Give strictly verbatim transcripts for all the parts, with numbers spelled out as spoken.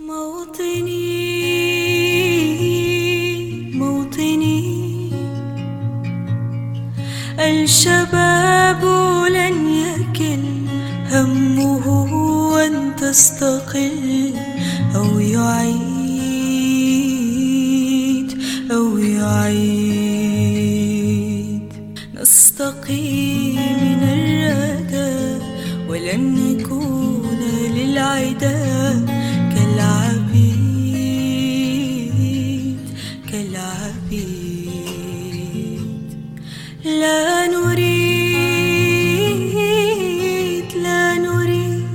الشباب لن يكل همه أن تستقل أو يعيد أو يعيد نستقي من الردى ولن نكون للعدا كالعبيد كالعبيد لا نريد لا نريد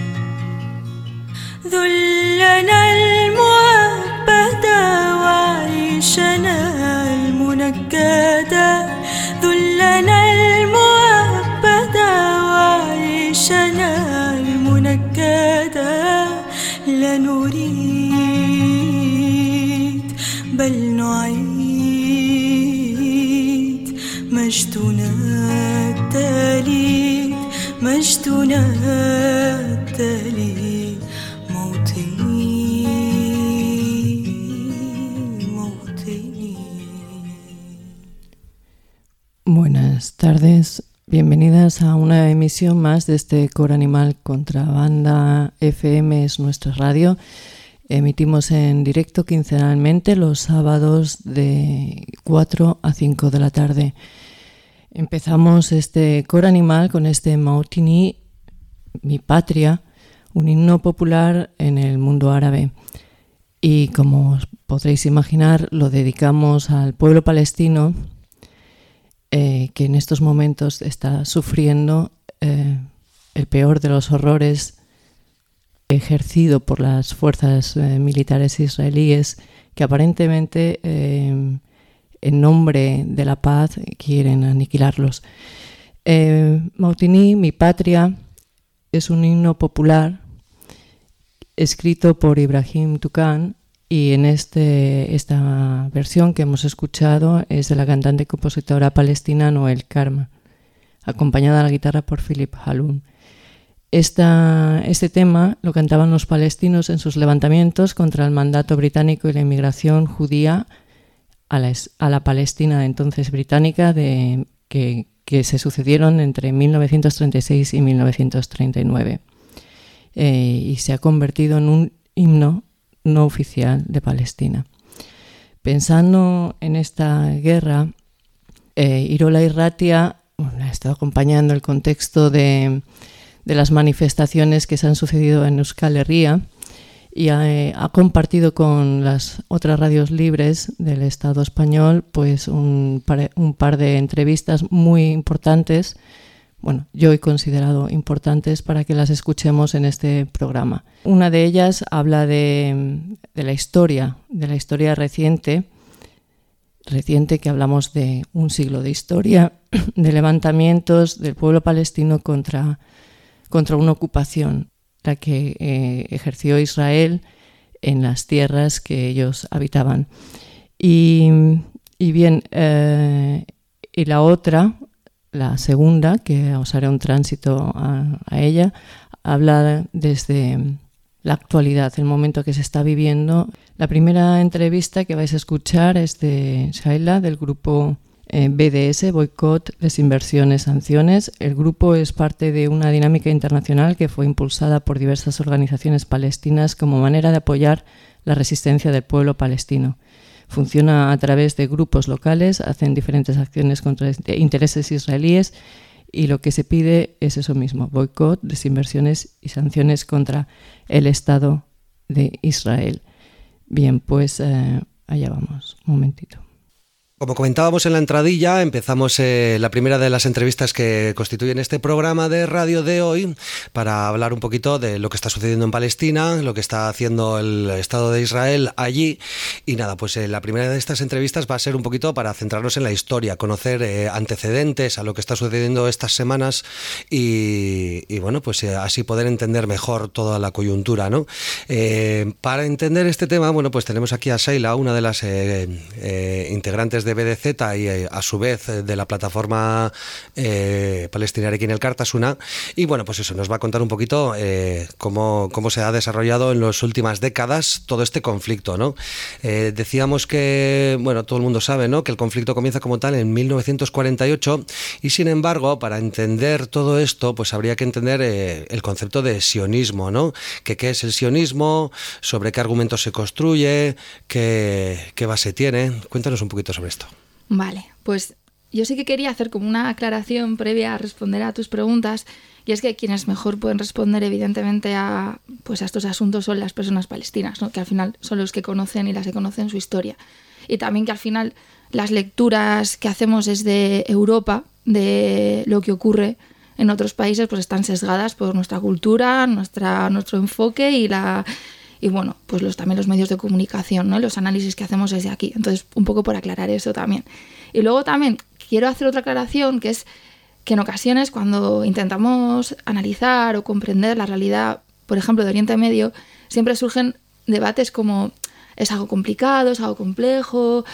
ذلنا المؤبدا وعيشنا المنكدا ذلنا المؤبدا وعيشنا المنكدا لا نريد بل نعيد مجدنا التالي مجدنا التالي موطني موطني. Buenas tardes, bienvenidas a una emisión más de este Coro Animal Contrabanda F M es nuestra radio. Emitimos en directo quincenalmente los sábados de cuatro a cinco de la tarde. Empezamos este coro animal con este Mautini, mi patria, un himno popular en el mundo árabe. Y como os podréis imaginar, lo dedicamos al pueblo palestino eh, que en estos momentos está sufriendo eh, el peor de los horrores ejercido por las fuerzas eh, militares israelíes que aparentemente eh, en nombre de la paz quieren aniquilarlos. Eh, Mautini, mi patria, es un himno popular escrito por Ibrahim Tukan y en este, esta versión que hemos escuchado es de la cantante y compositora palestina Noel Karma, acompañada a la guitarra por Philip Haloun. Esta, este tema lo cantaban los palestinos en sus levantamientos contra el mandato británico y la inmigración judía a la, a la Palestina entonces británica de, que, que se sucedieron entre mil novecientos treinta y seis y mil novecientos treinta y nueve. Eh, y se ha convertido en un himno no oficial de Palestina. Pensando en esta guerra, eh, Irola Irratia bueno, ha estado acompañando el contexto de... de las manifestaciones que se han sucedido en Euskal Herria y ha, eh, ha compartido con las otras radios libres del Estado español pues un par, un par de entrevistas muy importantes, bueno, yo he considerado importantes para que las escuchemos en este programa. Una de ellas habla de, de la historia, de la historia reciente, reciente que hablamos de un siglo de historia, de levantamientos del pueblo palestino contra contra una ocupación, la que eh, ejerció Israel en las tierras que ellos habitaban. Y, y bien, eh, y la otra, la segunda, que os haré un tránsito a, a ella, habla desde la actualidad, el momento que se está viviendo. La primera entrevista que vais a escuchar es de Shaila, del grupo B D S, Boicot, Desinversiones, Sanciones. El grupo es parte de una dinámica internacional que fue impulsada por diversas organizaciones palestinas como manera de apoyar la resistencia del pueblo palestino. Funciona a través de grupos locales, hacen diferentes acciones contra intereses israelíes y lo que se pide es eso mismo, boicot, desinversiones y sanciones contra el Estado de Israel. Bien, pues eh, allá vamos, un momentito. Como comentábamos en la entradilla, empezamos eh, la primera de las entrevistas que constituyen este programa de radio de hoy para hablar un poquito de lo que está sucediendo en Palestina, lo que está haciendo el Estado de Israel allí. Y nada, pues eh, la primera de estas entrevistas va a ser un poquito para centrarnos en la historia, conocer eh, antecedentes a lo que está sucediendo estas semanas y, y bueno, pues eh, así poder entender mejor toda la coyuntura, ¿no? Eh, para entender este tema, bueno, pues tenemos aquí a Shaila, una de las eh, eh, integrantes de de B D Z y a su vez de la plataforma eh, Palestinarekin Elkartasuna. Y bueno, pues eso, nos va a contar un poquito eh, cómo, cómo se ha desarrollado en las últimas décadas todo este conflicto, ¿no? Eh, decíamos que, bueno, todo el mundo sabe, ¿no?, que el conflicto comienza como tal en mil novecientos cuarenta y ocho y sin embargo, para entender todo esto, pues habría que entender eh, el concepto de sionismo, ¿no? Que qué es el sionismo, sobre qué argumentos se construye, qué, qué base tiene. Cuéntanos un poquito sobre esto. Vale, pues yo sí que quería hacer como una aclaración previa a responder a tus preguntas, y es que quienes mejor pueden responder evidentemente a, pues a estos asuntos son las personas palestinas, ¿no?, que al final son los que conocen y las que conocen su historia. Y también que al final las lecturas que hacemos desde Europa de lo que ocurre en otros países pues están sesgadas por nuestra cultura, nuestra, nuestro enfoque y la y bueno, pues los, también los medios de comunicación, ¿no?, los análisis que hacemos desde aquí. Entonces, un poco por aclarar eso también. Y luego también quiero hacer otra aclaración, que es que en ocasiones cuando intentamos analizar o comprender la realidad, por ejemplo, de Oriente Medio, siempre surgen debates como es algo complicado, es algo complejo,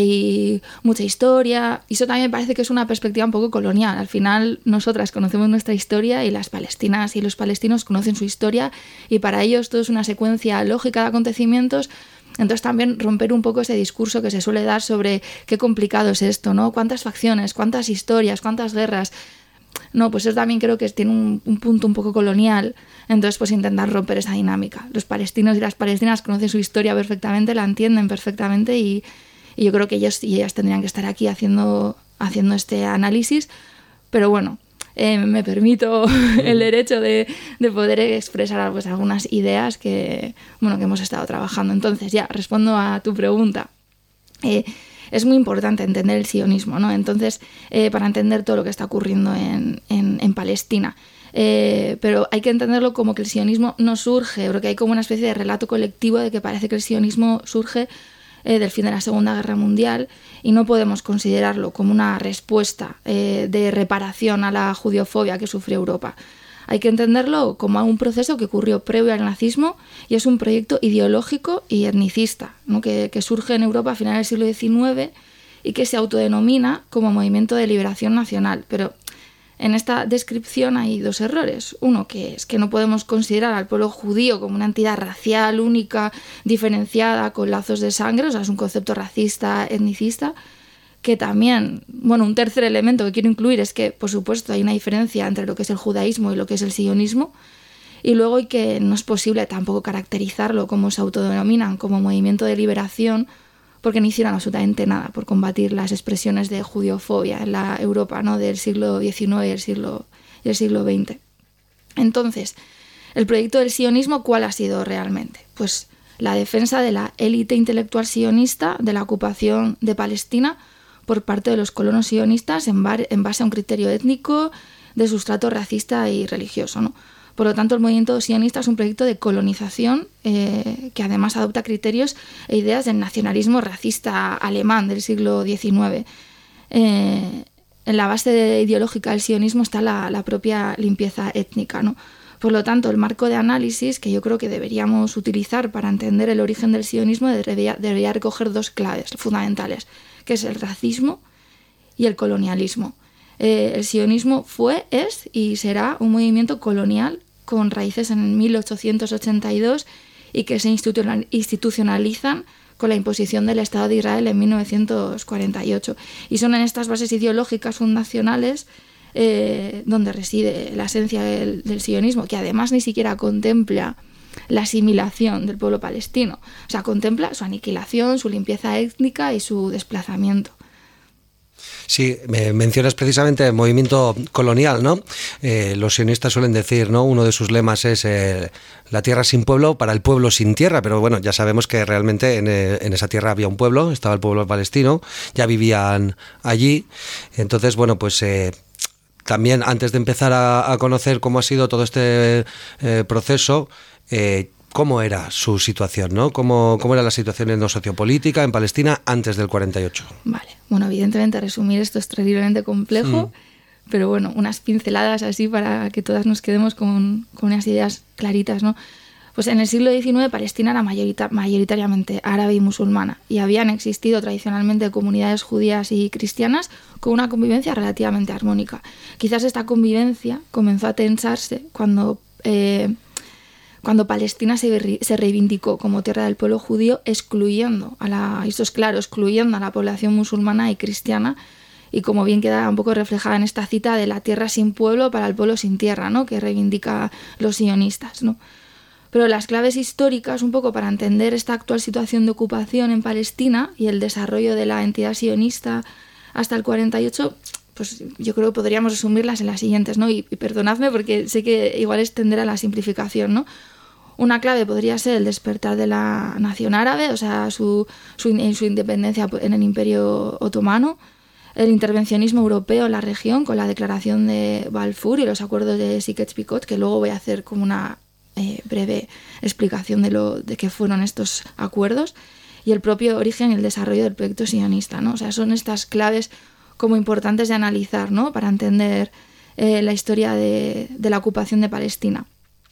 hay mucha historia, y eso también me parece que es una perspectiva un poco colonial. Al final nosotras conocemos nuestra historia y las palestinas y los palestinos conocen su historia, y para ellos todo es una secuencia lógica de acontecimientos. Entonces también romper un poco ese discurso que se suele dar sobre qué complicado es esto, ¿no? Cuántas facciones, cuántas historias, cuántas guerras. No, pues eso también creo que tiene un, un punto un poco colonial. Entonces, pues intentar romper esa dinámica. Los palestinos y las palestinas conocen su historia perfectamente, la entienden perfectamente, y, y yo creo que ellos y ellas tendrían que estar aquí haciendo, haciendo este análisis. Pero bueno, eh, me permito el derecho de, de poder expresar pues, algunas ideas que, bueno, que hemos estado trabajando. Entonces, ya, respondo a tu pregunta. Eh, Es muy importante entender el sionismo, ¿no? Entonces, eh, para entender todo lo que está ocurriendo en, en, en Palestina. Eh, pero hay que entenderlo como que el sionismo no surge, porque hay como una especie de relato colectivo de que parece que el sionismo surge eh, del fin de la Segunda Guerra Mundial, y no podemos considerarlo como una respuesta eh, de reparación a la judiofobia que sufrió Europa. Hay que entenderlo como un proceso que ocurrió previo al nazismo, y es un proyecto ideológico y etnicista, ¿no?, que, que surge en Europa a finales del siglo diecinueve y que se autodenomina como Movimiento de Liberación Nacional. Pero en esta descripción hay dos errores. Uno, que es que no podemos considerar al pueblo judío como una entidad racial única, diferenciada, con lazos de sangre, o sea, es un concepto racista, etnicista. Que también, bueno, un tercer elemento que quiero incluir es que, por supuesto, hay una diferencia entre lo que es el judaísmo y lo que es el sionismo, y luego y que no es posible tampoco caracterizarlo como se autodenominan, como movimiento de liberación, porque no hicieron absolutamente nada por combatir las expresiones de judiofobia en la Europa, ¿no?, del siglo diecinueve y el siglo, y el siglo veinte. Entonces, el proyecto del sionismo, ¿cuál ha sido realmente? Pues la defensa de la élite intelectual sionista de la ocupación de Palestina por parte de los colonos sionistas en, bar, en base a un criterio étnico de sustrato racista y religioso, ¿no? Por lo tanto, el movimiento sionista es un proyecto de colonización eh, que además adopta criterios e ideas del nacionalismo racista alemán del siglo diecinueve. Eh, en la base de, ideológica del sionismo está la, la propia limpieza étnica, ¿no? Por lo tanto, el marco de análisis que yo creo que deberíamos utilizar para entender el origen del sionismo debería, debería recoger dos claves fundamentales, que es el racismo y el colonialismo. Eh, el sionismo fue, es y será un movimiento colonial con raíces en mil ochocientos ochenta y dos y que se institucionalizan con la imposición del Estado de Israel en mil novecientos cuarenta y ocho. Y son en estas bases ideológicas fundacionales eh, donde reside la esencia del, del sionismo, que además ni siquiera contempla la asimilación del pueblo palestino. O sea, contempla su aniquilación, su limpieza étnica y su desplazamiento. Sí, me mencionas precisamente el movimiento colonial, ¿no? Eh, los sionistas suelen decir, ¿no?, uno de sus lemas es eh, la tierra sin pueblo para el pueblo sin tierra, pero bueno, ya sabemos que realmente en, eh, en esa tierra había un pueblo, estaba el pueblo palestino, ya vivían allí. Entonces, bueno, pues eh, también antes de empezar a, a conocer cómo ha sido todo este eh, proceso, eh, ¿cómo era su situación, ¿no? ¿Cómo, cómo era la situación en lo sociopolítica en Palestina antes del cuarenta y ocho? Vale, bueno, evidentemente resumir esto es terriblemente complejo, mm. pero bueno, unas pinceladas así para que todas nos quedemos con, con unas ideas claritas, ¿no? Pues en el siglo diecinueve Palestina era mayorita- mayoritariamente árabe y musulmana y habían existido tradicionalmente comunidades judías y cristianas con una convivencia relativamente armónica. Quizás esta convivencia comenzó a tensarse cuando, eh, cuando Palestina se, se reivindicó como tierra del pueblo judío, excluyendo a la, esto es claro, excluyendo a la población musulmana y cristiana, y como bien queda un poco reflejada en esta cita de la tierra sin pueblo para el pueblo sin tierra, ¿no?, que reivindica los sionistas, ¿no? Pero las claves históricas, un poco para entender esta actual situación de ocupación en Palestina y el desarrollo de la entidad sionista hasta el cuarenta y ocho, pues yo creo que podríamos resumirlas en las siguientes, ¿no? Y, y perdonadme porque sé que igual es tender a la simplificación, ¿no? Una clave podría ser el despertar de la nación árabe, o sea, su, su, su independencia en el Imperio Otomano, el intervencionismo europeo en la región con la declaración de Balfour y los acuerdos de Sykes-Picot, que luego voy a hacer como una Eh, breve explicación de lo de qué fueron estos acuerdos, y el propio origen y el desarrollo del proyecto sionista, ¿no? O sea, son estas claves como importantes de analizar, ¿no?, para entender eh, la historia de, de la ocupación de Palestina.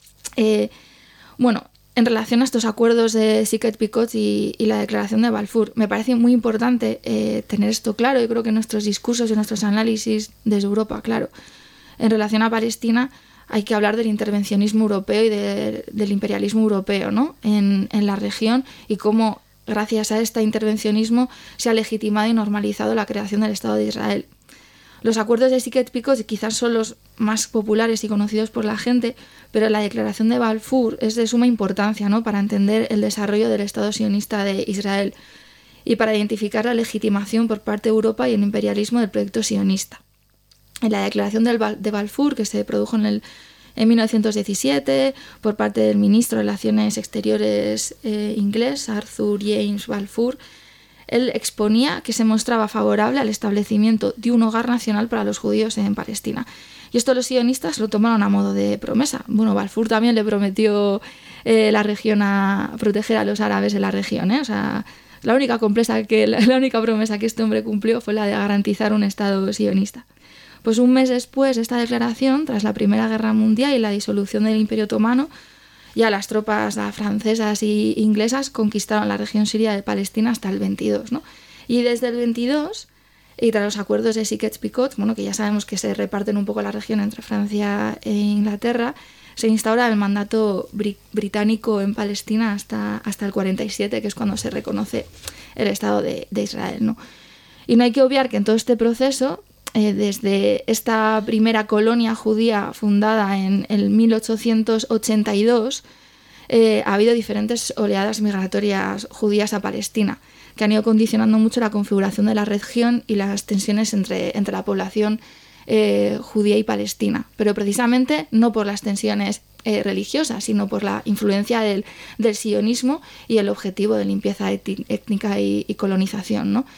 Eh, bueno, en relación a estos acuerdos de Sykes-Picot y, y la declaración de Balfour, me parece muy importante eh, tener esto claro. Yo creo que nuestros discursos y nuestros análisis desde Europa, claro, en relación a Palestina, hay que hablar del intervencionismo europeo y de, del imperialismo europeo, ¿no?, en, en la región, y cómo gracias a este intervencionismo se ha legitimado y normalizado la creación del Estado de Israel. Los acuerdos de Sykes-Picot quizás son los más populares y conocidos por la gente, pero la declaración de Balfour es de suma importancia, ¿no?, para entender el desarrollo del Estado sionista de Israel y para identificar la legitimación por parte de Europa y el imperialismo del proyecto sionista. En la declaración del, de Balfour, que se produjo en, el, en mil novecientos diecisiete por parte del ministro de Relaciones Exteriores eh, inglés, Arthur James Balfour, él exponía que se mostraba favorable al establecimiento de un hogar nacional para los judíos en Palestina. Y esto los sionistas lo tomaron a modo de promesa. Bueno, Balfour también le prometió eh, la región a proteger a los árabes de la región, ¿eh? O sea, la única, compresa que, la, la única promesa que este hombre cumplió fue la de garantizar un Estado sionista. Pues un mes después de esta declaración, tras la Primera Guerra Mundial y la disolución del Imperio Otomano, ya las tropas francesas e inglesas conquistaron la región siria de Palestina hasta el veintidós, ¿no? Y desde el veintidós, y tras los acuerdos de Sykes-Picot, bueno, que ya sabemos que se reparten un poco la región entre Francia e Inglaterra, se instaura el mandato br- británico en Palestina hasta, hasta el cuarenta y siete, que es cuando se reconoce el Estado de, de Israel, ¿no? Y no hay que obviar que en todo este proceso, Eh, desde esta primera colonia judía fundada en el mil ochocientos ochenta y dos, eh, ha habido diferentes oleadas migratorias judías a Palestina, que han ido condicionando mucho la configuración de la región y las tensiones entre, entre la población eh, judía y palestina, pero precisamente no por las tensiones eh, religiosas, sino por la influencia del, del sionismo y el objetivo de limpieza étnica y, y colonización, ¿no?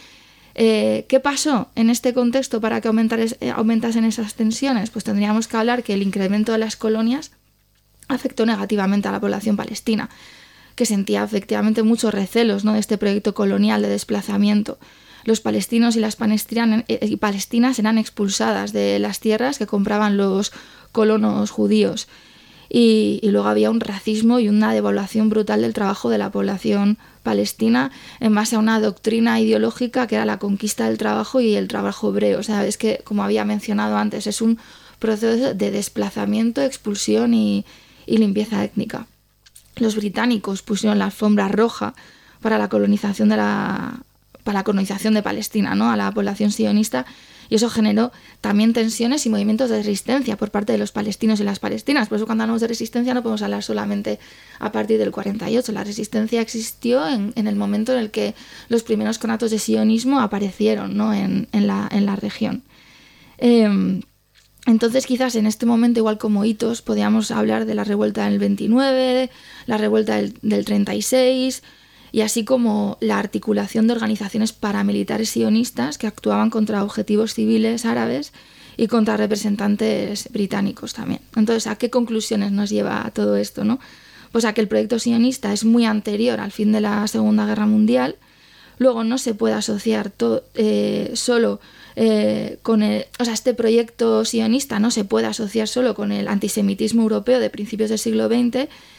Eh, ¿Qué pasó en este contexto para que aumentares, eh, aumentasen esas tensiones? Pues tendríamos que hablar que el incremento de las colonias afectó negativamente a la población palestina, que sentía efectivamente muchos recelos, ¿no?, de este proyecto colonial de desplazamiento. Los palestinos y las palestinas, eh, y palestinas eran expulsadas de las tierras que compraban los colonos judíos. Y, y luego había un racismo y una devaluación brutal del trabajo de la población palestina en base a una doctrina ideológica que era la conquista del trabajo y el trabajo obrero. O sea, es que, como había mencionado antes, es un proceso de desplazamiento, expulsión y, y limpieza étnica. Los británicos pusieron la alfombra roja para la colonización de la, para la colonización de Palestina, ¿no?, a la población sionista, y eso generó también tensiones y movimientos de resistencia por parte de los palestinos y las palestinas. Por eso, cuando hablamos de resistencia, no podemos hablar solamente a partir del cuarenta y ocho. La resistencia existió en, en el momento en el que los primeros conatos de sionismo aparecieron, ¿no?, en, en, la, en la región. Eh, entonces, quizás en este momento, igual como hitos, podríamos hablar de la revuelta del veintinueve, la revuelta del, del treinta y seis, y así como la articulación de organizaciones paramilitares sionistas que actuaban contra objetivos civiles árabes y contra representantes británicos también. Entonces, ¿a qué conclusiones nos lleva todo esto, no? Pues a que el proyecto sionista es muy anterior al fin de la Segunda Guerra Mundial. Luego, no se puede asociar to- eh, solo eh, con el... O sea, este proyecto sionista no se puede asociar solo con el antisemitismo europeo de principios del siglo veinte,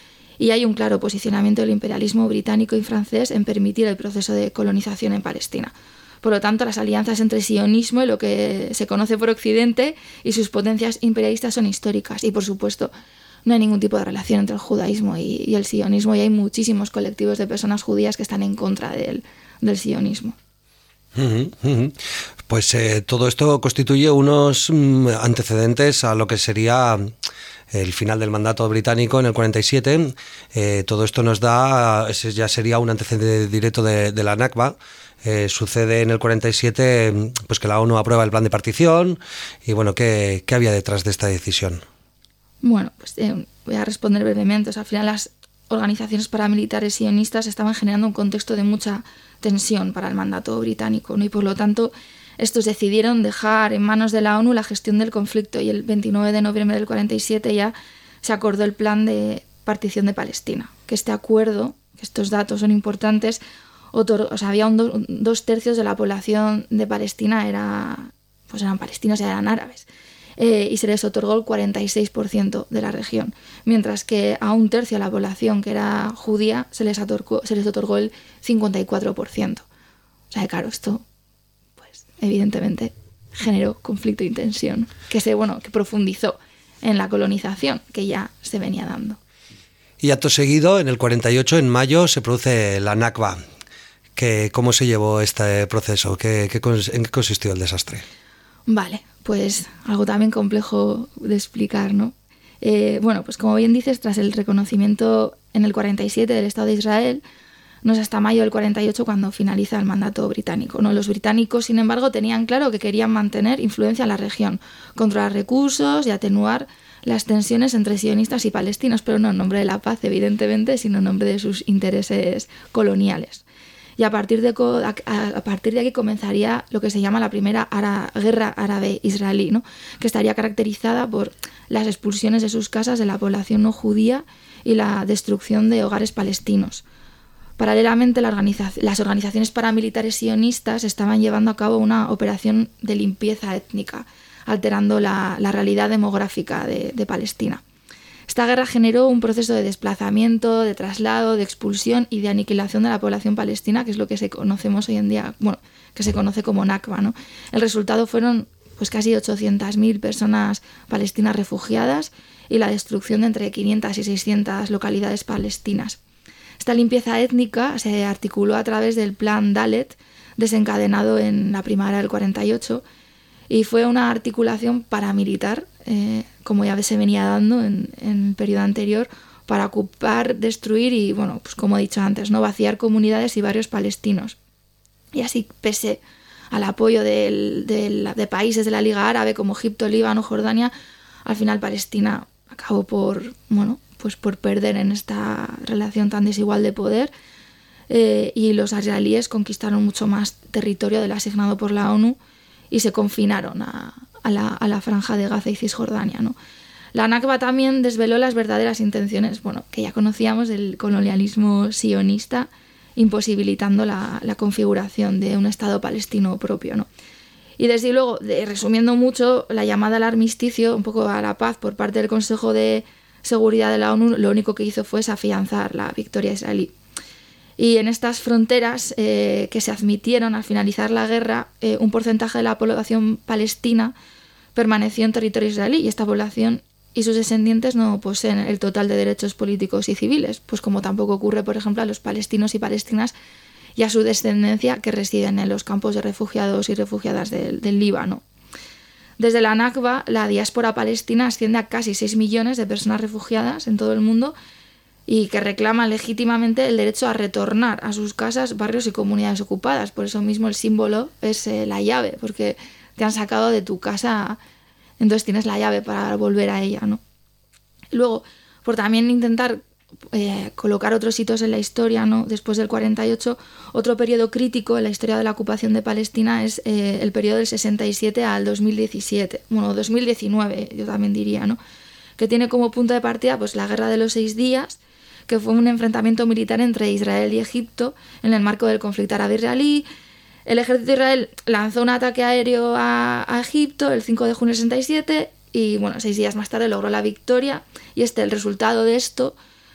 y hay un claro posicionamiento del imperialismo británico y francés en permitir el proceso de colonización en Palestina. Por lo tanto, las alianzas entre el sionismo y lo que se conoce por Occidente y sus potencias imperialistas son históricas. Y, por supuesto, no hay ningún tipo de relación entre el judaísmo y, y el sionismo, y hay muchísimos colectivos de personas judías que están en contra del, del sionismo. Uh-huh, uh-huh. Pues eh, todo esto constituye unos mm, antecedentes a lo que sería el final del mandato británico en el cuarenta y siete. Eh, todo esto nos da, ese ya sería un antecedente directo de, de la Nakba. Eh, sucede en el cuarenta y siete pues que la ONU aprueba el plan de partición y bueno, ¿qué, qué había detrás de esta decisión? Bueno, pues eh, voy a responder brevemente. O sea, al final las organizaciones paramilitares sionistas estaban generando un contexto de mucha tensión para el mandato británico, ¿no? Y por lo tanto estos decidieron dejar en manos de la ONU la gestión del conflicto, y el veintinueve de noviembre del cuarenta y siete ya se acordó el plan de partición de Palestina, que este acuerdo, que estos datos son importantes, Otor- o sea, había un do- dos tercios de la población de Palestina era, pues eran palestinos y eran árabes, eh, y se les otorgó el cuarenta y seis por ciento de la región, mientras que a un tercio de la población que era judía se les otorgó, se les otorgó el cincuenta y cuatro por ciento. O sea, claro, esto, pues evidentemente generó conflicto y tensión, que se, bueno, que profundizó en la colonización que ya se venía dando. Y acto seguido, en el cuarenta y ocho, en mayo, se produce la Nakba. ¿Qué, ¿Cómo se llevó este proceso? ¿Qué, qué, ¿En qué consistió el desastre? Vale, pues algo también complejo de explicar, ¿no? Eh, bueno, pues como bien dices, tras el reconocimiento en el cuarenta y siete del Estado de Israel, no es hasta mayo del cuarenta y ocho cuando finaliza el mandato británico, ¿no? Los británicos, sin embargo, tenían claro que querían mantener influencia en la región, controlar recursos y atenuar las tensiones entre sionistas y palestinos, pero no en nombre de la paz, evidentemente, sino en nombre de sus intereses coloniales. Y a partir de, a, a partir de aquí comenzaría lo que se llama la primera ara, guerra árabe-israelí, ¿no? Que estaría caracterizada por las expulsiones de sus casas de la población no judía y la destrucción de hogares palestinos. Paralelamente, la organiza- las organizaciones paramilitares sionistas estaban llevando a cabo una operación de limpieza étnica, alterando la, la realidad demográfica de, de Palestina. Esta guerra generó un proceso de desplazamiento, de traslado, de expulsión y de aniquilación de la población palestina, que es lo que se conocemos hoy en día, bueno, que se conoce como Nakba, ¿no? El resultado fueron pues casi ochocientas mil personas palestinas refugiadas y la destrucción de entre quinientas y seiscientas localidades palestinas. Esta limpieza étnica se articuló a través del plan Dalet, desencadenado en la primavera del cuarenta y ocho, y fue una articulación paramilitar, eh, como ya se venía dando en, en el periodo anterior, para ocupar, destruir y, bueno, pues como he dicho antes, no vaciar comunidades y barrios palestinos. Y así, pese al apoyo del, del, de países de la Liga Árabe como Egipto, Líbano, Jordania, al final Palestina acabó por, bueno, pues por perder en esta relación tan desigual de poder, eh, y los israelíes conquistaron mucho más territorio del asignado por la ONU y se confinaron a, a, la, a la franja de Gaza y Cisjordania, ¿no? La Nakba también desveló las verdaderas intenciones, bueno, que ya conocíamos del colonialismo sionista, imposibilitando la, la configuración de un Estado palestino propio, ¿no? Y desde luego, de, resumiendo mucho, la llamada al armisticio, un poco a la paz por parte del Consejo de Seguridad de la ONU, lo único que hizo fue afianzar la victoria israelí. Y en estas fronteras eh, que se admitieron al finalizar la guerra, eh, un porcentaje de la población palestina permaneció en territorio israelí, y esta población y sus descendientes no poseen el total de derechos políticos y civiles, pues como tampoco ocurre, por ejemplo, a los palestinos y palestinas y a su descendencia que residen en los campos de refugiados y refugiadas del, del Líbano. Desde la Nakba, la diáspora palestina asciende a casi seis millones de personas refugiadas en todo el mundo y que reclaman legítimamente el derecho a retornar a sus casas, barrios y comunidades ocupadas. Por eso mismo el símbolo es eh, la llave, porque te han sacado de tu casa, entonces tienes la llave para volver a ella, ¿no? Luego, por también intentar eh, colocar otros hitos en la historia, ¿no? Después del cuarenta y ocho, otro periodo crítico en la historia de la ocupación de Palestina es eh, el periodo del sesenta y siete al dos mil diecisiete, bueno, dos mil diecinueve yo también diría, ¿no? Que tiene como punto de partida pues la Guerra de los Seis Días, que fue un enfrentamiento militar entre Israel y Egipto en el marco del conflicto árabe-israelí. El ejército de Israel lanzó un ataque aéreo a, a Egipto el cinco de junio del sesenta y siete y, bueno, seis días más tarde logró la victoria, y este, el resultado de esto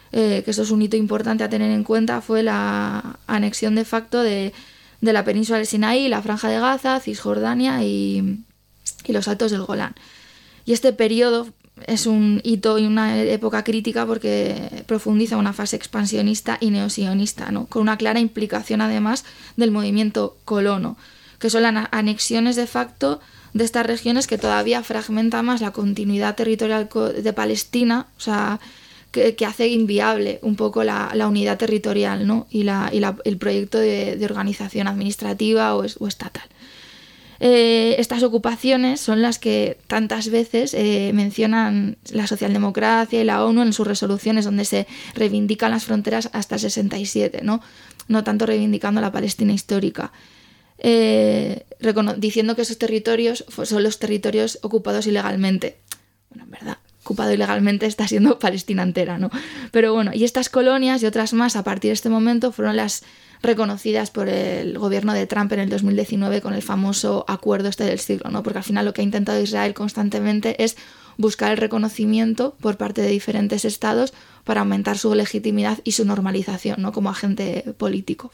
eh, que eso es un hito importante a tener en cuenta, fue la anexión de facto de, de la península del Sinaí, la Franja de Gaza, Cisjordania y, y los Altos del Golán. Y este periodo es un hito y una época crítica porque profundiza una fase expansionista y neosionista, ¿no? Con una clara implicación además del movimiento colono, que son las anexiones de facto de estas regiones, que todavía fragmenta más la continuidad territorial de Palestina, o sea, que, que hace inviable un poco la, la unidad territorial, ¿no? y, la, y la, el proyecto de, de organización administrativa o, o estatal. Eh, estas ocupaciones son las que tantas veces eh, mencionan la socialdemocracia y la ONU en sus resoluciones, donde se reivindican las fronteras hasta el sesenta y siete, ¿no? No tanto reivindicando la Palestina histórica. Eh, diciendo que esos territorios son los territorios ocupados ilegalmente. Bueno, en verdad, ocupado ilegalmente está siendo Palestina entera, ¿no? Pero bueno, y estas colonias y otras más a partir de este momento fueron las reconocidas por el gobierno de Trump en el dos mil diecinueve con el famoso acuerdo este del siglo, ¿no? Porque al final lo que ha intentado Israel constantemente es buscar el reconocimiento por parte de diferentes estados para aumentar su legitimidad y su normalización, ¿no? Como agente político.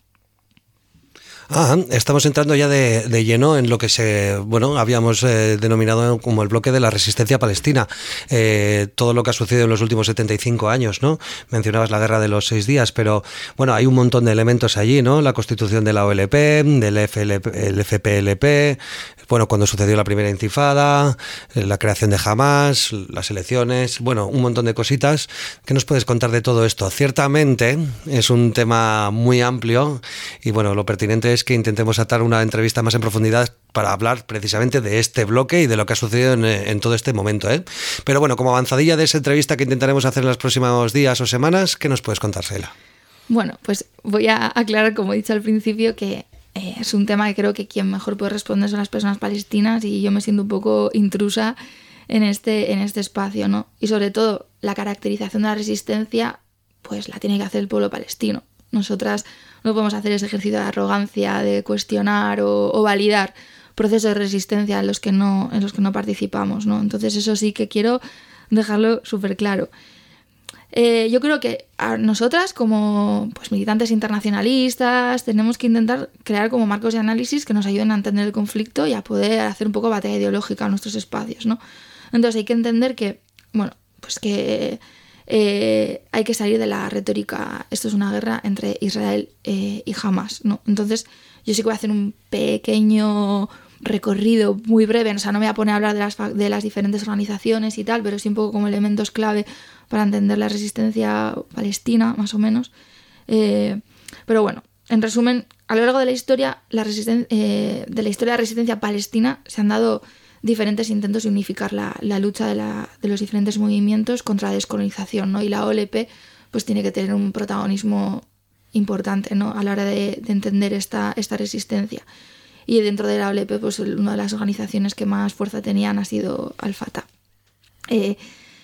Ah, estamos entrando ya de, de lleno en lo que se, bueno, habíamos eh, denominado como el bloque de la resistencia palestina. Eh, todo lo que ha sucedido en los últimos setenta y cinco años, ¿no? Mencionabas la guerra de los seis días, pero bueno, hay un montón de elementos allí, ¿no? La constitución de la O L P, del F L P, el F P L P, bueno, cuando sucedió la primera intifada, la creación de Hamas, las elecciones, bueno, un montón de cositas. ¿Qué nos puedes contar de todo esto? Ciertamente es un tema muy amplio y bueno, lo pertinente es que intentemos atar una entrevista más en profundidad para hablar precisamente de este bloque y de lo que ha sucedido en, en todo este momento, ¿eh? Pero bueno, como avanzadilla de esa entrevista que intentaremos hacer en los próximos días o semanas, ¿qué nos puedes contar, Sheila? Bueno, pues voy a aclarar, como he dicho al principio, que eh, es un tema que creo que quien mejor puede responder son las personas palestinas y yo me siento un poco intrusa en este, en este espacio, ¿no? Y sobre todo, la caracterización de la resistencia, pues la tiene que hacer el pueblo palestino. Nosotras no podemos hacer ese ejercicio de arrogancia, de cuestionar o, o validar procesos de resistencia en los que no, en los que no participamos, ¿no? Entonces eso sí que quiero dejarlo súper claro. Eh, yo creo que a nosotras, como pues, militantes internacionalistas, tenemos que intentar crear como marcos de análisis que nos ayuden a entender el conflicto y a poder hacer un poco batalla ideológica en nuestros espacios, ¿no? Entonces hay que entender que, bueno, pues que Eh, hay que salir de la retórica, esto es una guerra entre Israel eh, y Hamas, ¿no? Entonces yo sí que voy a hacer un pequeño recorrido muy breve, o sea, no me voy a poner a hablar de las, de las diferentes organizaciones y tal, pero sí un poco como elementos clave para entender la resistencia palestina, más o menos. Eh, pero bueno, en resumen, a lo largo de la historia, la resisten- eh, de la historia de la resistencia palestina se han dado diferentes intentos de unificar la, la lucha de, la, de los diferentes movimientos contra la descolonización, ¿no? Y la O L P pues tiene que tener un protagonismo importante, ¿no? A la hora de, de entender esta, esta resistencia. Y dentro de la O L P pues una de las organizaciones que más fuerza tenían ha sido Al-Fatah. Eh,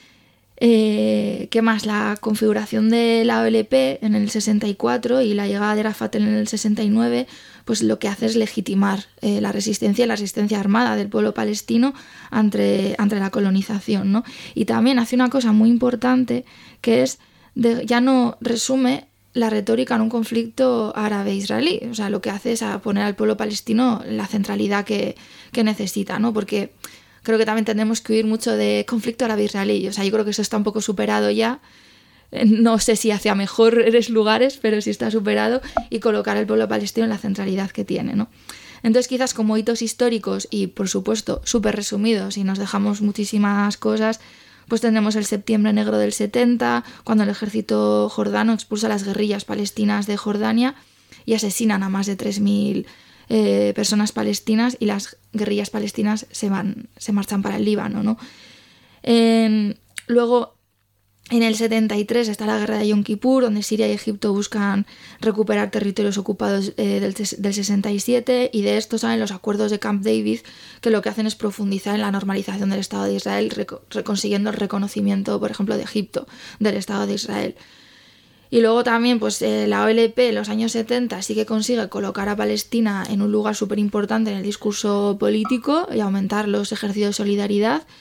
eh, ¿Qué más? La configuración de la O L P en el sesenta y cuatro y la llegada de Arafat en el sesenta y nueve pues lo que hace es legitimar eh, la resistencia, la resistencia armada del pueblo palestino ante, ante la colonización, ¿no? Y también hace una cosa muy importante que es, de, ya no resume la retórica en un conflicto árabe-israelí, o sea, lo que hace es a poner al pueblo palestino la centralidad que, que necesita, ¿no? Porque creo que también tenemos que huir mucho de conflicto árabe-israelí, o sea, yo creo que eso está un poco superado ya. No sé si hacia mejores lugares, pero sí está superado, y colocar al pueblo palestino en la centralidad que tiene, ¿no? Entonces quizás como hitos históricos y por supuesto súper resumidos y nos dejamos muchísimas cosas, pues tendremos el septiembre negro del setenta, cuando el ejército jordano expulsa a las guerrillas palestinas de Jordania y asesinan a más de tres mil eh, personas palestinas y las guerrillas palestinas se van, se marchan para el Líbano, ¿no? Eh, luego en el setenta y tres está la guerra de Yom Kippur, donde Siria y Egipto buscan recuperar territorios ocupados eh, del, del sesenta y siete, y de esto salen los acuerdos de Camp David, que lo que hacen es profundizar en la normalización del Estado de Israel, reco- consiguiendo el reconocimiento, por ejemplo, de Egipto, del Estado de Israel. Y luego también pues, eh, la O L P en los años setenta sí que consigue colocar a Palestina en un lugar súper importante en el discurso político y aumentar los ejercicios de solidaridad.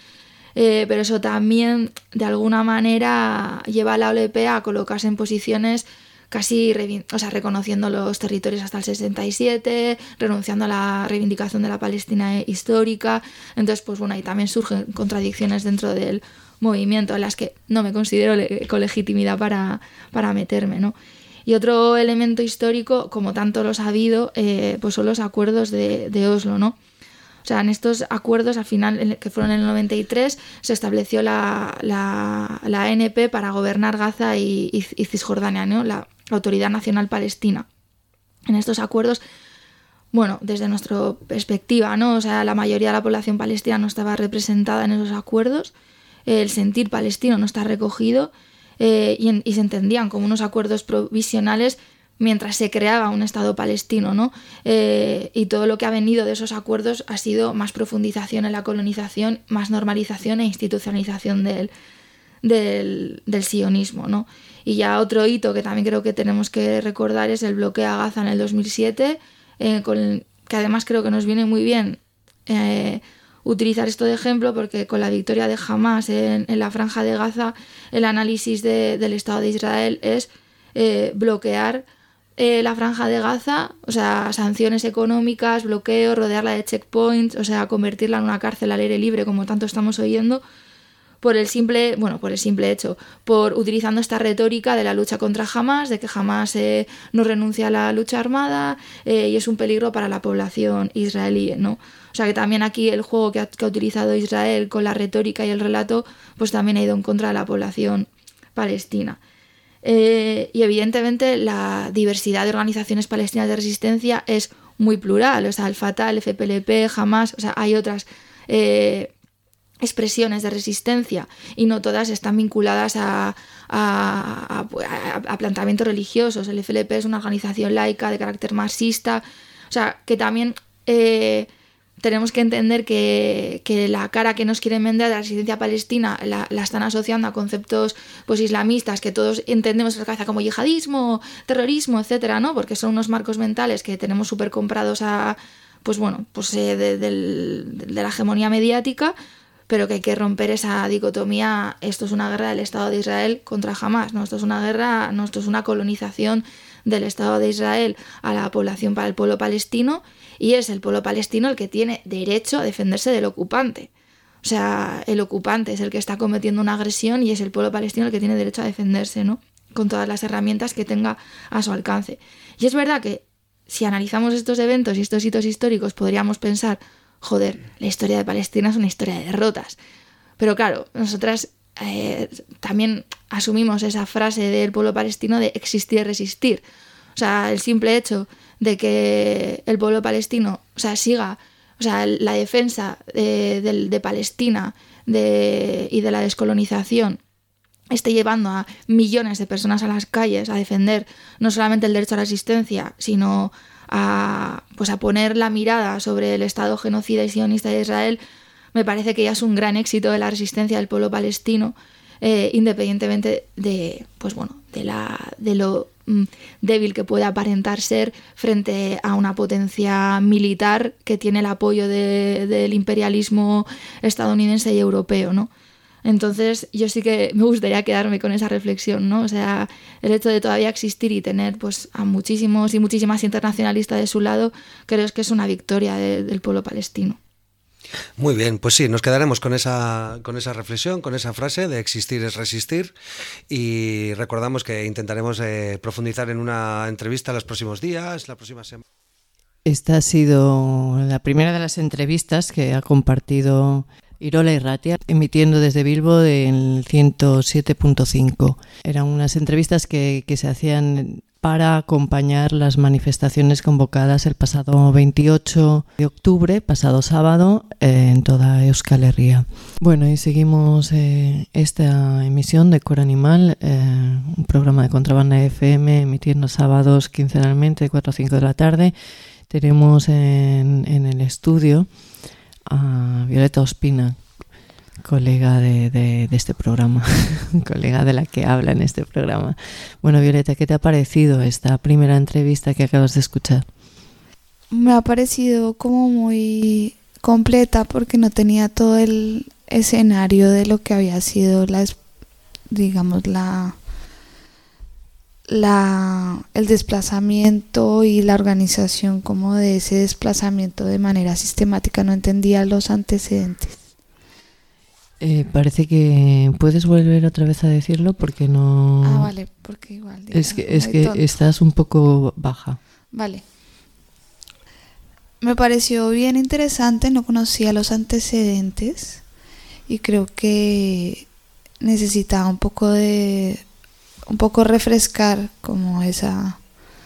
eh, pero eso también de alguna manera lleva a la O L P a colocarse en posiciones casi, o sea, reconociendo los territorios hasta el sesenta y siete, renunciando a la reivindicación de la Palestina histórica. Entonces, pues bueno, ahí también surgen contradicciones dentro del movimiento en las que no me considero le- con legitimidad para, para meterme, ¿no? Y otro elemento histórico, como tanto los ha habido, eh, pues son los acuerdos de, de Oslo, ¿no? O sea, en estos acuerdos, al final, que fueron en el noventa y tres, se estableció la, la, la A N P para gobernar Gaza y, y, y Cisjordania, ¿no? La Autoridad Nacional Palestina. En estos acuerdos, bueno, desde nuestra perspectiva, ¿no? O sea, la mayoría de la población palestina no estaba representada en esos acuerdos, el sentir palestino no está recogido, eh, y, en, y se entendían como unos acuerdos provisionales mientras se creaba un Estado palestino, ¿no? Eh, y todo lo que ha venido de esos acuerdos ha sido más profundización en la colonización, más normalización e institucionalización del, del, del sionismo, ¿no? Y ya otro hito que también creo que tenemos que recordar es el bloqueo a Gaza en el dos mil siete, eh, con el, que además creo que nos viene muy bien eh, utilizar esto de ejemplo, porque con la victoria de Hamás en, en la franja de Gaza, el análisis de, del Estado de Israel es eh, bloquear eh, la franja de Gaza, o sea, sanciones económicas, bloqueo, rodearla de checkpoints, o sea, convertirla en una cárcel al aire libre, como tanto estamos oyendo, por el simple, bueno, por el simple hecho, por utilizando esta retórica de la lucha contra Hamás, de que Hamás eh, no renuncia a la lucha armada eh, y es un peligro para la población israelí, ¿no? O sea que también aquí el juego que ha, que ha utilizado Israel con la retórica y el relato, pues también ha ido en contra de la población palestina. Eh, y evidentemente la diversidad de organizaciones palestinas de resistencia es muy plural, o sea, el Fatah, el F P L P, Hamás, o sea, hay otras eh, expresiones de resistencia y no todas están vinculadas a, a, a, a planteamientos religiosos. El F L P es una organización laica de carácter marxista, o sea, que también eh, tenemos que entender que, que la cara que nos quieren vender de la resistencia palestina la, la están asociando a conceptos pues islamistas que todos entendemos en la cabeza como yihadismo, terrorismo, etcétera, ¿no? Porque son unos marcos mentales que tenemos súper comprados a, pues bueno, pues eh, de, de, de la hegemonía mediática, pero que hay que romper esa dicotomía. Esto es una guerra del Estado de Israel contra Hamás, ¿no? Esto es una guerra, no, esto es una colonización del Estado de Israel a la población, para el pueblo palestino, y es el pueblo palestino el que tiene derecho a defenderse del ocupante. O sea, el ocupante es el que está cometiendo una agresión y es el pueblo palestino el que tiene derecho a defenderse, ¿no? Con todas las herramientas que tenga a su alcance. Y es verdad que si analizamos estos eventos y estos hitos históricos podríamos pensar, joder, la historia de Palestina es una historia de derrotas. Pero claro, nosotras eh, también asumimos esa frase del pueblo palestino de existir y resistir. O sea, el simple hecho de que el pueblo palestino, o sea, siga, o sea, la defensa de, de, de Palestina de, y de la descolonización esté llevando a millones de personas a las calles a defender no solamente el derecho a la existencia, sino a, pues a poner la mirada sobre el Estado genocida y sionista de Israel, me parece que ya es un gran éxito de la resistencia del pueblo palestino, eh, independientemente de, pues bueno, de, la, de lo mm, débil que puede aparentar ser frente a una potencia militar que tiene el apoyo de, del imperialismo estadounidense y europeo, ¿no? Entonces yo sí que me gustaría quedarme con esa reflexión, ¿no? O sea, el hecho de todavía existir y tener pues a muchísimos y muchísimas internacionalistas de su lado, creo que es una victoria de, del pueblo palestino. Muy bien, pues sí, nos quedaremos con esa, con esa reflexión, con esa frase de existir es resistir, y recordamos que intentaremos eh, profundizar en una entrevista los próximos días, la próxima semana. Esta ha sido la primera de las entrevistas que ha compartido Irola Irratia, emitiendo desde Bilbo en ciento siete punto cinco. Eran unas entrevistas que, que se hacían para acompañar las manifestaciones convocadas el pasado veintiocho de octubre, pasado sábado, eh, en toda Euskal Herria. Bueno, y seguimos eh, esta emisión de Cor Animal, eh, un programa de Contrabanda F M, emitiendo sábados quincenalmente de cuatro a cinco de la tarde. Tenemos en, en el estudio a Violeta Ospina, colega de, de, de este programa, colega de la que habla en este programa. Bueno, Violeta, ¿qué te ha parecido esta primera entrevista que acabas de escuchar? Me ha parecido como muy completa porque no tenía todo el, escenario de lo que había sido la, digamos, la, la, el desplazamiento y la organización como de ese desplazamiento de manera sistemática. No entendía los antecedentes. Eh, parece que puedes volver otra vez a decirlo porque no... Ah, vale, porque igual... Es que, es que estás un poco baja. Vale. Me pareció bien interesante, no conocía los antecedentes y creo que necesitaba un poco de... un poco refrescar como esa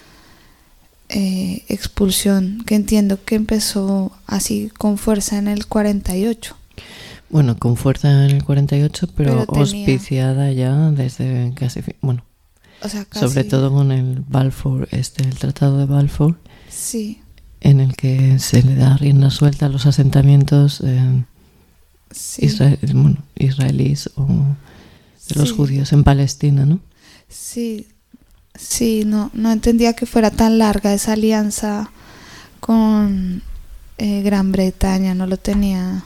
eh, expulsión que entiendo que empezó así con fuerza en el cuarenta y ocho. Bueno, con fuerza en el cuarenta y ocho, pero, pero tenía... auspiciada ya desde casi, bueno, o sea, casi... sobre todo con el Balfour, este, el Tratado de Balfour, sí, en el que se le da rienda suelta a los asentamientos eh, sí. israel, bueno, israelíes o de los sí. judíos en Palestina, ¿no? Sí, sí, no, no entendía que fuera tan larga esa alianza con eh, Gran Bretaña, no lo tenía...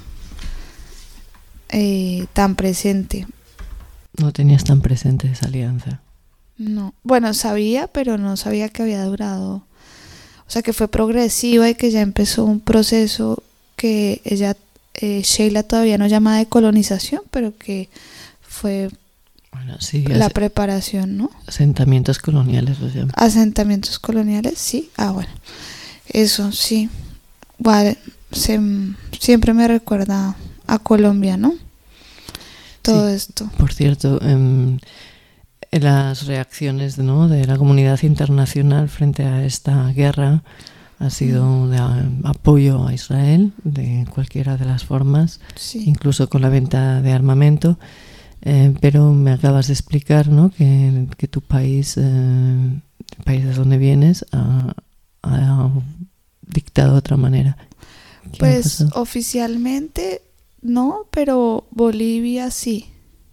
Eh, tan presente. No tenías tan presente esa alianza. No, bueno, sabía, pero no sabía que había durado, o sea, que fue progresiva y que ya empezó un proceso que ella, eh, Sheila todavía no llama de colonización, pero que fue bueno, sí, la preparación, ¿no? Asentamientos coloniales los llaman. Asentamientos coloniales, sí. Ah, bueno, eso sí. Vale, se, siempre me recuerda a Colombia, ¿no? Todo sí, esto. Por cierto, eh, las reacciones, ¿no?, de la comunidad internacional frente a esta guerra ha sido de apoyo a Israel de cualquiera de las formas, sí. incluso con la venta de armamento. Eh, pero me acabas de explicar, ¿no?, que, que tu país, eh, el país de donde vienes, ha, ha dictado de otra manera. Pues oficialmente no, pero Bolivia sí.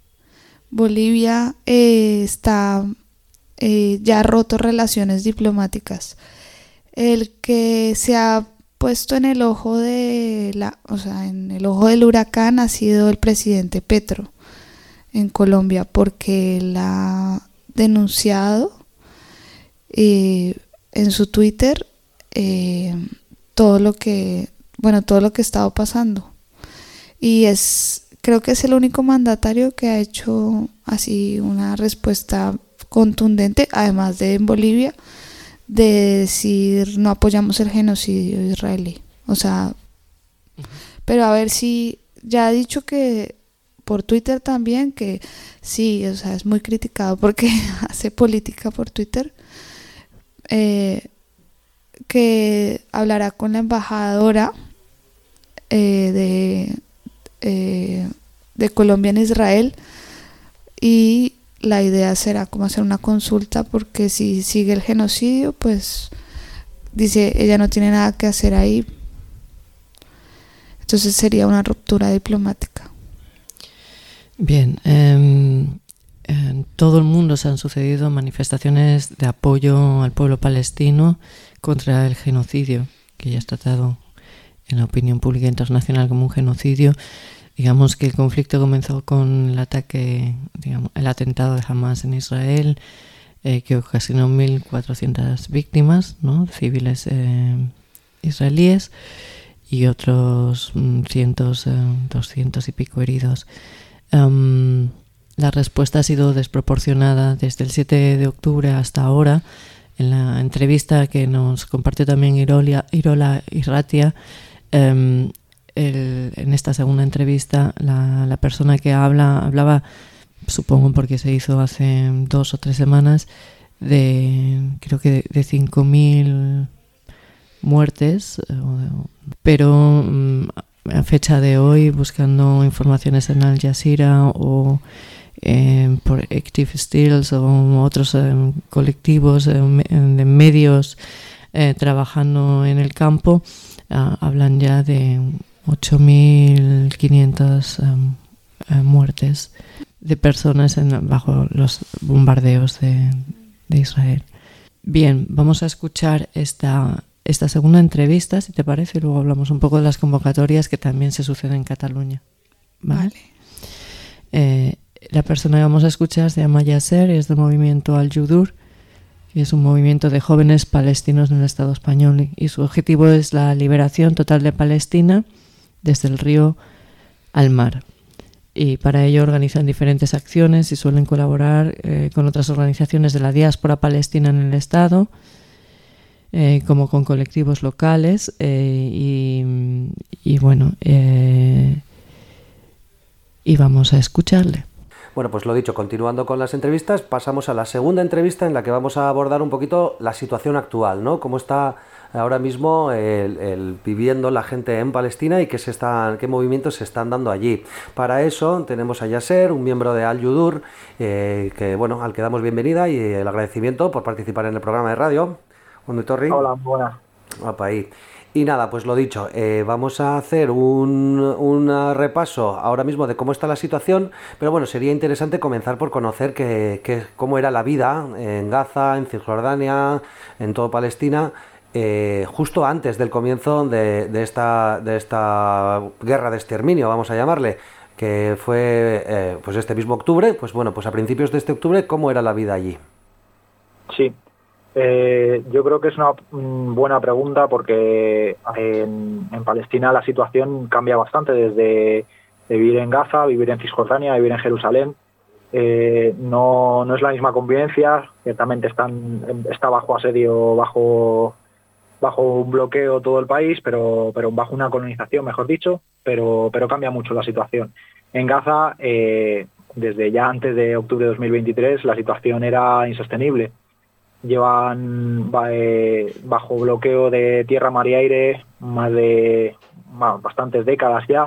Bolivia eh, está eh, ya ha roto relaciones diplomáticas. El que se ha puesto en el ojo de la, o sea, en el ojo del huracán ha sido el presidente Petro en Colombia, porque él ha denunciado eh, en su Twitter eh, todo lo que, bueno, todo lo que ha estado pasando. Y es, creo que es el único mandatario que ha hecho así una respuesta contundente, además de en Bolivia, de decir no apoyamos el genocidio israelí. O sea, pero a ver si ya ha dicho que por Twitter también, que sí, o sea, es muy criticado porque hace política por Twitter, eh, que hablará con la embajadora eh, de Eh, de Colombia en Israel, y la idea será como hacer una consulta, porque si sigue el genocidio, pues dice ella no tiene nada que hacer ahí, entonces sería una ruptura diplomática. Bien, eh, en todo el mundo se han sucedido manifestaciones de apoyo al pueblo palestino contra el genocidio, que ya es tratado en la opinión pública internacional como un genocidio. Digamos que el conflicto comenzó con el ataque, digamos, el atentado de Hamas en Israel, eh, que ocasionó mil cuatrocientas víctimas, ¿no?, civiles eh, israelíes, y otros mm, cientos, eh, doscientos y pico heridos. Um, la respuesta ha sido desproporcionada desde el siete de octubre hasta ahora. En la entrevista que nos compartió también Irola, Irola Irratia, um, El, en esta segunda entrevista la, la persona que habla hablaba, supongo porque se hizo hace dos o tres semanas, de creo que de, de cinco mil muertes, pero a fecha de hoy, buscando informaciones en Al Jazeera o eh, por Active Steels o otros eh, colectivos eh, de medios eh, trabajando en el campo, eh, hablan ya de ocho mil quinientas um, uh, muertes de personas en, bajo los bombardeos de, de Israel. Bien, vamos a escuchar esta, esta segunda entrevista, si te parece, y luego hablamos un poco de las convocatorias que también se suceden en Cataluña. ¿vale? Vale. Eh, la persona que vamos a escuchar se llama Yasser, es del movimiento Al-Yudur, que es un movimiento de jóvenes palestinos en el Estado español, y su objetivo es la liberación total de Palestina desde el río al mar. Y para ello organizan diferentes acciones y suelen colaborar eh, con otras organizaciones de la diáspora palestina en el Estado, eh, como con colectivos locales eh, y, y bueno, eh, y vamos a escucharle. Bueno, pues lo dicho, continuando con las entrevistas, pasamos a la segunda entrevista en la que vamos a abordar un poquito la situación actual, ¿no? Cómo está ahora mismo el, el viviendo la gente en Palestina y qué, se están, qué movimientos se están dando allí. Para eso tenemos a Yasser, un miembro de Al-Yudur, eh, que, bueno, al que damos bienvenida y el agradecimiento por participar en el programa de radio. Hola, buenas. Opa, ahí. Y nada, pues lo dicho, eh, vamos a hacer un, un repaso ahora mismo de cómo está la situación, pero bueno, sería interesante comenzar por conocer que, que, cómo era la vida en Gaza, en Cisjordania, en toda Palestina, eh, justo antes del comienzo de, de, esta, de esta guerra de exterminio, vamos a llamarle, que fue eh, pues este mismo octubre. Pues bueno, pues a principios de este octubre, ¿cómo era la vida allí? Sí. Eh, yo creo que es una mm, buena pregunta porque en, en Palestina la situación cambia bastante desde de vivir en Gaza, vivir en Cisjordania, vivir en Jerusalén. Eh, no, no es la misma convivencia, ciertamente están, está bajo asedio, bajo, bajo un bloqueo todo el país, pero, pero bajo una colonización, mejor dicho, pero, pero cambia mucho la situación. En Gaza, eh, desde ya antes de octubre de dos mil veintitrés, la situación era insostenible. Llevan eh, bajo bloqueo de tierra, mar y aire más de bueno, bastantes décadas ya,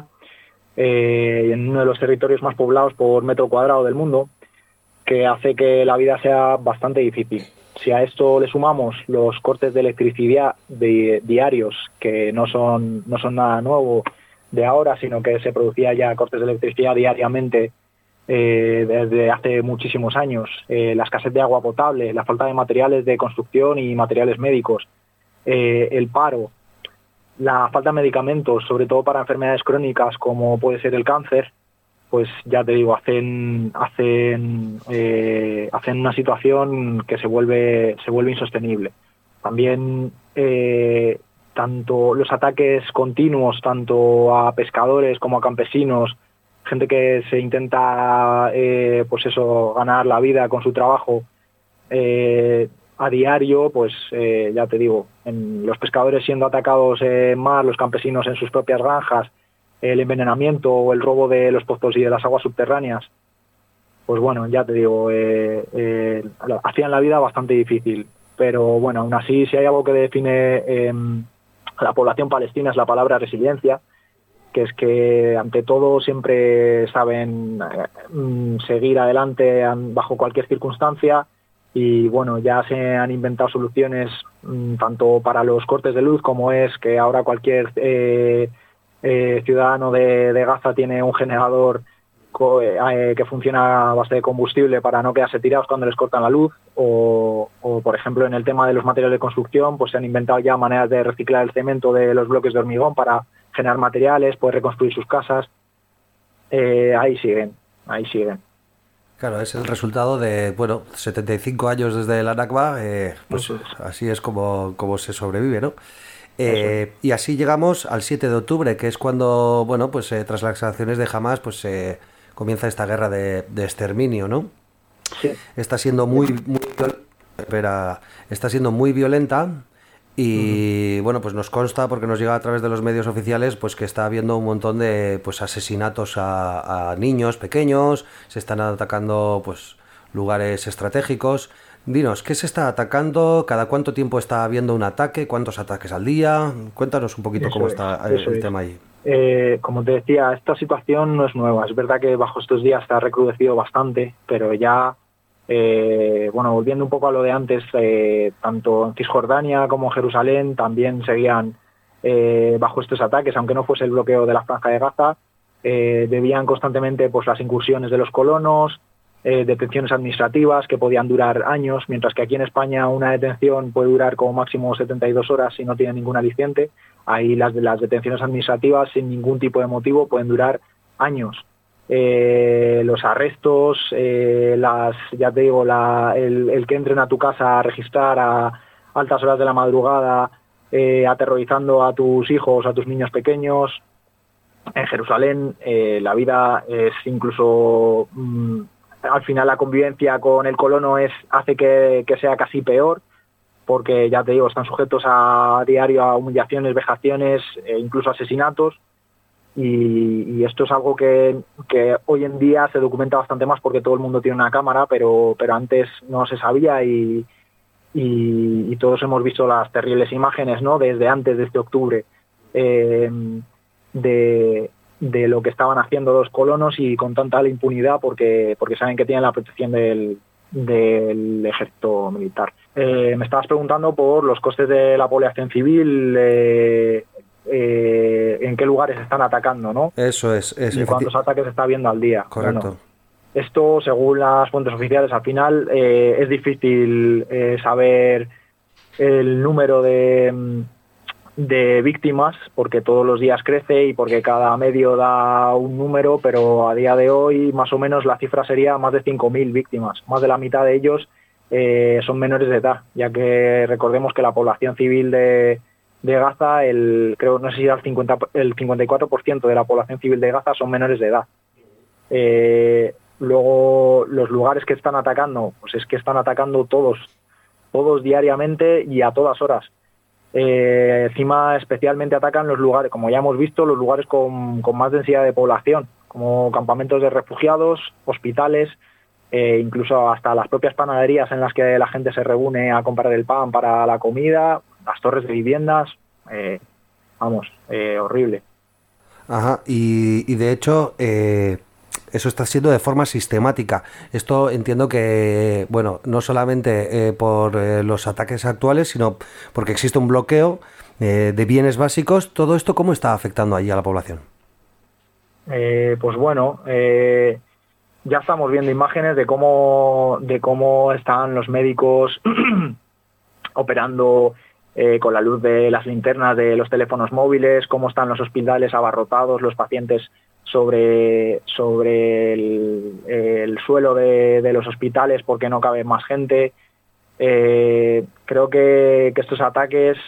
eh, en uno de los territorios más poblados por metro cuadrado del mundo, que hace que la vida sea bastante difícil. Si a esto le sumamos los cortes de electricidad de, diarios, que no son, no son nada nuevo de ahora, sino que se producía ya cortes de electricidad diariamente Eh, desde hace muchísimos años, eh, la escasez de agua potable, la falta de materiales de construcción y materiales médicos, eh, el paro, la falta de medicamentos, sobre todo para enfermedades crónicas como puede ser el cáncer, pues ya te digo, hacen hacen eh, hacen una situación que se vuelve se vuelve insostenible. También eh, tanto los ataques continuos, tanto a pescadores como a campesinos, gente que se intenta eh, pues eso, ganar la vida con su trabajo eh, a diario, pues eh, ya te digo, en los pescadores siendo atacados en mar, los campesinos en sus propias granjas, el envenenamiento o el robo de los pozos y de las aguas subterráneas, pues bueno, ya te digo, eh, eh, hacían la vida bastante difícil. Pero bueno, aún así, si hay algo que define eh, a la población palestina es la palabra resiliencia, que es que ante todo siempre saben eh, seguir adelante bajo cualquier circunstancia y bueno, ya se han inventado soluciones mmm, tanto para los cortes de luz como es que ahora cualquier eh, eh, ciudadano de, de Gaza tiene un generador co eh, que funciona a base de combustible para no quedarse tirados cuando les cortan la luz o, o por ejemplo en el tema de los materiales de construcción pues se han inventado ya maneras de reciclar el cemento de los bloques de hormigón para generar materiales, poder reconstruir sus casas. Eh, ahí siguen, ahí siguen. Claro, es el resultado de, bueno, setenta y cinco años desde la Nakba, eh, pues es. así es como, como se sobrevive, ¿no? Eh, y así llegamos al siete de octubre, que es cuando, bueno, pues eh, tras las acciones de Hamas, pues eh, comienza esta guerra de, de exterminio, ¿no? Sí. Está siendo muy, muy, espera, está siendo muy violenta. Y bueno, pues nos consta, porque nos llega a través de los medios oficiales, pues que está habiendo un montón de pues asesinatos a, a niños pequeños, se están atacando pues lugares estratégicos. Dinos, ¿qué se está atacando? ¿Cada cuánto tiempo está habiendo un ataque? ¿Cuántos ataques al día? Cuéntanos un poquito eso cómo es, está el, el tema ahí. Eh, como te decía, esta situación no es nueva. Es verdad que bajo estos días se ha recrudecido bastante, pero ya... Eh, bueno, volviendo un poco a lo de antes, eh, tanto en Cisjordania como en Jerusalén también seguían eh, bajo estos ataques, aunque no fuese el bloqueo de la Franja de Gaza, eh, debían constantemente pues las incursiones de los colonos, eh, detenciones administrativas que podían durar años, mientras que aquí en España una detención puede durar como máximo setenta y dos horas si no tiene ningún aliciente. Ahí las, las detenciones administrativas sin ningún tipo de motivo pueden durar años. Eh, los arrestos, eh, las, ya te digo, la, el, el que entren a tu casa a registrar a altas horas de la madrugada, eh, aterrorizando a tus hijos, a tus niños pequeños. En Jerusalén eh, la vida es incluso, mmm, al final la convivencia con el colono es hace que, que sea casi peor, porque ya te digo, están sujetos a diario a humillaciones, vejaciones, e incluso asesinatos. Y, y esto es algo que, que hoy en día se documenta bastante más porque todo el mundo tiene una cámara, pero, pero antes no se sabía y, y, y todos hemos visto las terribles imágenes, ¿no? Desde antes de este octubre, eh, de, de lo que estaban haciendo los colonos y con tanta impunidad porque, porque saben que tienen la protección del, del ejército militar. Eh, me estabas preguntando por los costes de la población civil, eh, Eh, en qué lugares están atacando, ¿no? Eso es. es y cuántos ataques se está viendo al día. Correcto. Bueno, esto, según las fuentes oficiales, al final eh, es difícil eh, saber el número de, de víctimas, porque todos los días crece y porque cada medio da un número, pero a día de hoy más o menos la cifra sería más de cinco mil víctimas. Más de la mitad de ellos eh, son menores de edad, ya que recordemos que la población civil de de Gaza, el creo no sé si era el, cincuenta, el cincuenta y cuatro por ciento de la población civil de Gaza son menores de edad. Eh, luego, los lugares que están atacando, pues es que están atacando todos, todos diariamente y a todas horas. Eh, encima, especialmente atacan los lugares, como ya hemos visto, los lugares con, con más densidad de población, como campamentos de refugiados, hospitales, eh, incluso hasta las propias panaderías en las que la gente se reúne a comprar el pan para la comida, las torres de viviendas, eh, vamos, eh, horrible. Ajá, y, y de hecho, eh, eso está siendo de forma sistemática. Esto entiendo que, bueno, no solamente eh, por eh, los ataques actuales, sino porque existe un bloqueo eh, de bienes básicos. ¿Todo esto cómo está afectando allí a la población? Eh, pues bueno, eh, ya estamos viendo imágenes de cómo, de cómo están los médicos operando Eh, con la luz de las linternas de los teléfonos móviles, cómo están los hospitales abarrotados, los pacientes sobre, sobre el, el suelo de, de los hospitales porque no cabe más gente. Eh, creo que, que estos ataques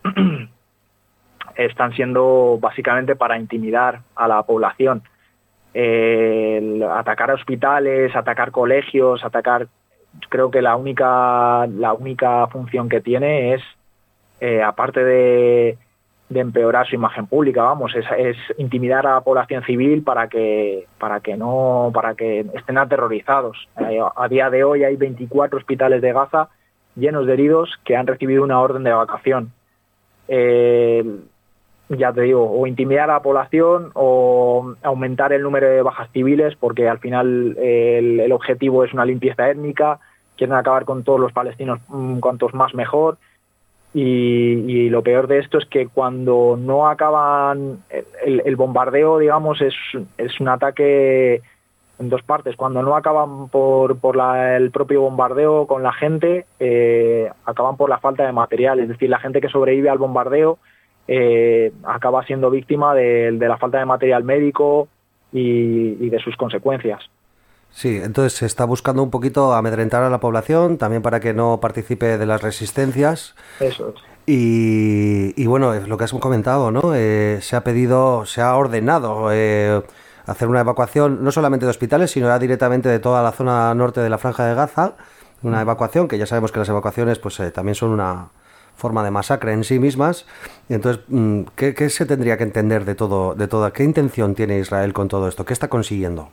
están siendo básicamente para intimidar a la población. Eh, el atacar hospitales, atacar colegios, atacar... Creo que la única, la única función que tiene es Eh, aparte de, de empeorar su imagen pública, vamos, es, es intimidar a la población civil para que para que no para que estén aterrorizados. Eh, a día de hoy hay veinticuatro hospitales de Gaza llenos de heridos que han recibido una orden de evacuación. Eh, ya te digo, o intimidar a la población o aumentar el número de bajas civiles, porque al final eh, el, el objetivo es una limpieza étnica, quieren acabar con todos los palestinos, mmm, cuantos más mejor. Y, y lo peor de esto es que cuando no acaban el, el bombardeo, digamos, es, es un ataque en dos partes. Cuando no acaban por, por la, el propio bombardeo con la gente, eh, acaban por la falta de material. Es decir, la gente que sobrevive al bombardeo eh, acaba siendo víctima de, de la falta de material médico y, y de sus consecuencias. Sí, entonces se está buscando un poquito amedrentar a la población, también para que no participe de las resistencias. Eso es. Y, y bueno, lo que has comentado, ¿no? Eh, se ha pedido, se ha ordenado eh, hacer una evacuación, no solamente de hospitales, sino ya directamente de toda la zona norte de la Franja de Gaza. Una evacuación, que ya sabemos que las evacuaciones pues eh, también son una forma de masacre en sí mismas. Y entonces, ¿qué, qué se tendría que entender de todo, de toda, qué intención tiene Israel con todo esto? ¿Qué está consiguiendo?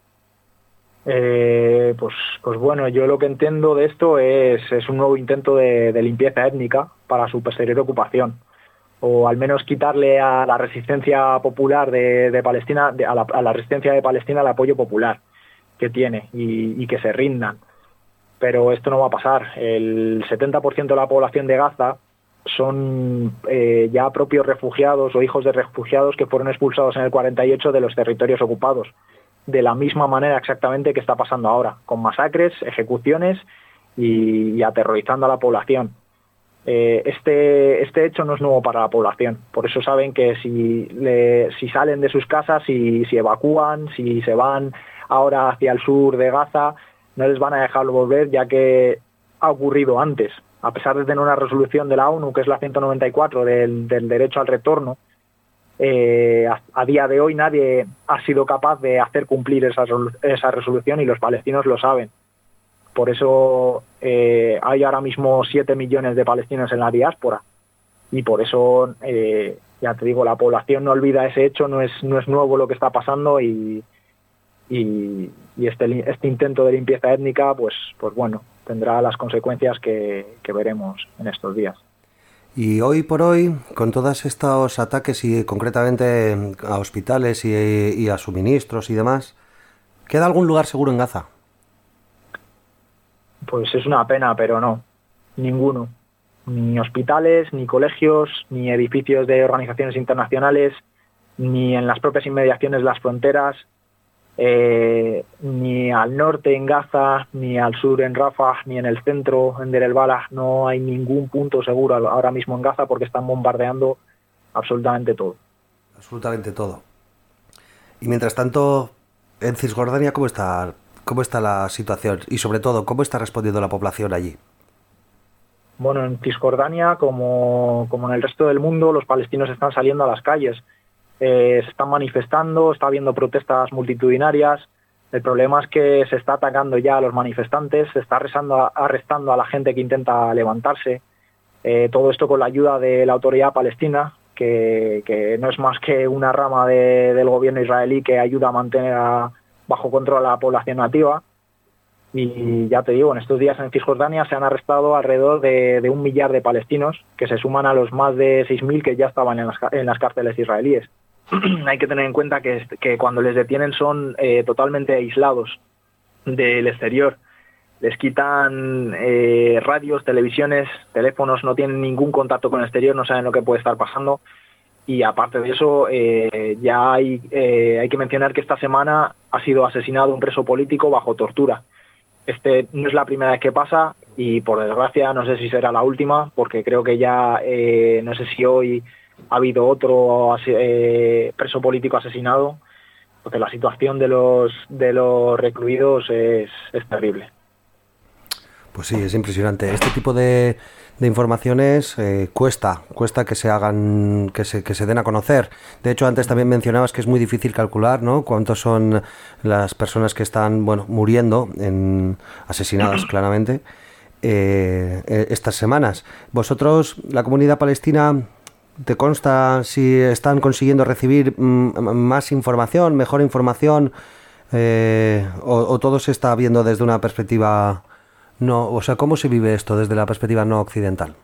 Eh, pues, pues bueno, yo lo que entiendo de esto es, es un nuevo intento de, de limpieza étnica para su posterior ocupación, o al menos quitarle a la resistencia popular de, de Palestina, de, a, la, a la resistencia de Palestina el apoyo popular que tiene y, y que se rindan. Pero esto no va a pasar. El setenta por ciento de la población de Gaza son eh, ya propios refugiados o hijos de refugiados que fueron expulsados en el cuarenta y ocho de los territorios ocupados, de la misma manera exactamente que está pasando ahora, con masacres, ejecuciones y, y aterrorizando a la población. Eh, este, este hecho no es nuevo para la población. Por eso saben que si, le, si salen de sus casas, si, si evacúan, si se van ahora hacia el sur de Gaza, no les van a dejar volver, ya que ha ocurrido antes. A pesar de tener una resolución de la ONU, que es la ciento noventa y cuatro del, del derecho al retorno, eh, a, a día de hoy nadie ha sido capaz de hacer cumplir esa, esa resolución, y los palestinos lo saben. Por eso eh, hay ahora mismo siete millones de palestinos en la diáspora, y por eso, eh, ya te digo, la población no olvida ese hecho, no es, no es nuevo lo que está pasando, y, y, y este, este intento de limpieza étnica, pues, pues bueno, tendrá las consecuencias que, que veremos en estos días. Y hoy por hoy, con todos estos ataques y concretamente a hospitales y, y a suministros y demás, ¿queda algún lugar seguro en Gaza? Pues es una pena, pero no, ninguno. Ni hospitales, ni colegios, ni edificios de organizaciones internacionales, ni en las propias inmediaciones de las fronteras, eh, ni al norte en Gaza, ni al sur en Rafah, ni en el centro en Deir el-Balah. No hay ningún punto seguro ahora mismo en Gaza porque están bombardeando absolutamente todo. Absolutamente todo. Y mientras tanto, en Cisjordania, ¿cómo está, cómo está la situación? Y sobre todo, ¿cómo está respondiendo la población allí? Bueno, en Cisjordania, como, como en el resto del mundo, los palestinos están saliendo a las calles. Eh, se están manifestando, está habiendo protestas multitudinarias. El problema es que se está atacando ya a los manifestantes, se está arrestando, arrestando a la gente que intenta levantarse. Eh, todo esto con la ayuda de la autoridad palestina, que, que no es más que una rama de, del gobierno israelí que ayuda a mantener a, bajo control a la población nativa. Y ya te digo, en estos días en Cisjordania se han arrestado alrededor de, de un millar de palestinos, que se suman a los más de seis mil que ya estaban en las, en las cárceles israelíes. Hay que tener en cuenta que, que cuando les detienen son eh, totalmente aislados del exterior. Les quitan eh, radios, televisiones, teléfonos, no tienen ningún contacto con el exterior, no saben lo que puede estar pasando. Y aparte de eso, eh, ya hay, eh, hay que mencionar que esta semana ha sido asesinado un preso político bajo tortura. Este no es la primera vez que pasa y, por desgracia, no sé si será la última, porque creo que ya, eh, no sé si hoy ha habido otro eh, preso político asesinado, porque la situación de los de los recluidos es, es terrible. Pues sí, es impresionante. Este tipo de, de informaciones eh, cuesta, cuesta que se hagan, que se, que se den a conocer. De hecho, antes también mencionabas que es muy difícil calcular, ¿no?, cuántos son las personas que están, bueno, muriendo, en, asesinadas claramente, eh, estas semanas. Vosotros, la comunidad palestina, ¿te consta si están consiguiendo recibir mm, más información, mejor información, eh, o, o todo se está viendo desde una perspectiva no? O sea, ¿cómo se vive esto desde la perspectiva no occidental?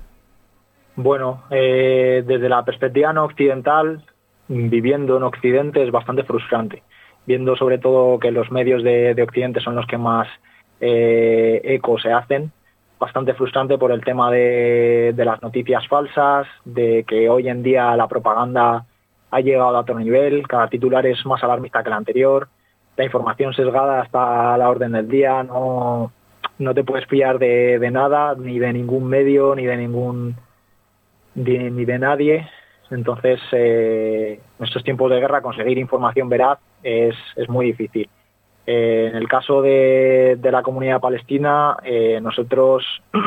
Bueno, eh, desde la perspectiva no occidental, viviendo en Occidente es bastante frustrante, viendo sobre todo que los medios de, de Occidente son los que más eh, eco se hacen. Bastante frustrante por el tema de, de las noticias falsas, de que hoy en día la propaganda ha llegado a otro nivel, cada titular es más alarmista que el anterior, la información sesgada está a la orden del día, no, no te puedes fiar de, de nada, ni de ningún medio, ni de ningún de, ni de nadie. Entonces, eh, en estos tiempos de guerra conseguir información veraz es, es muy difícil. Eh, en el caso de, de la comunidad palestina, eh, nosotros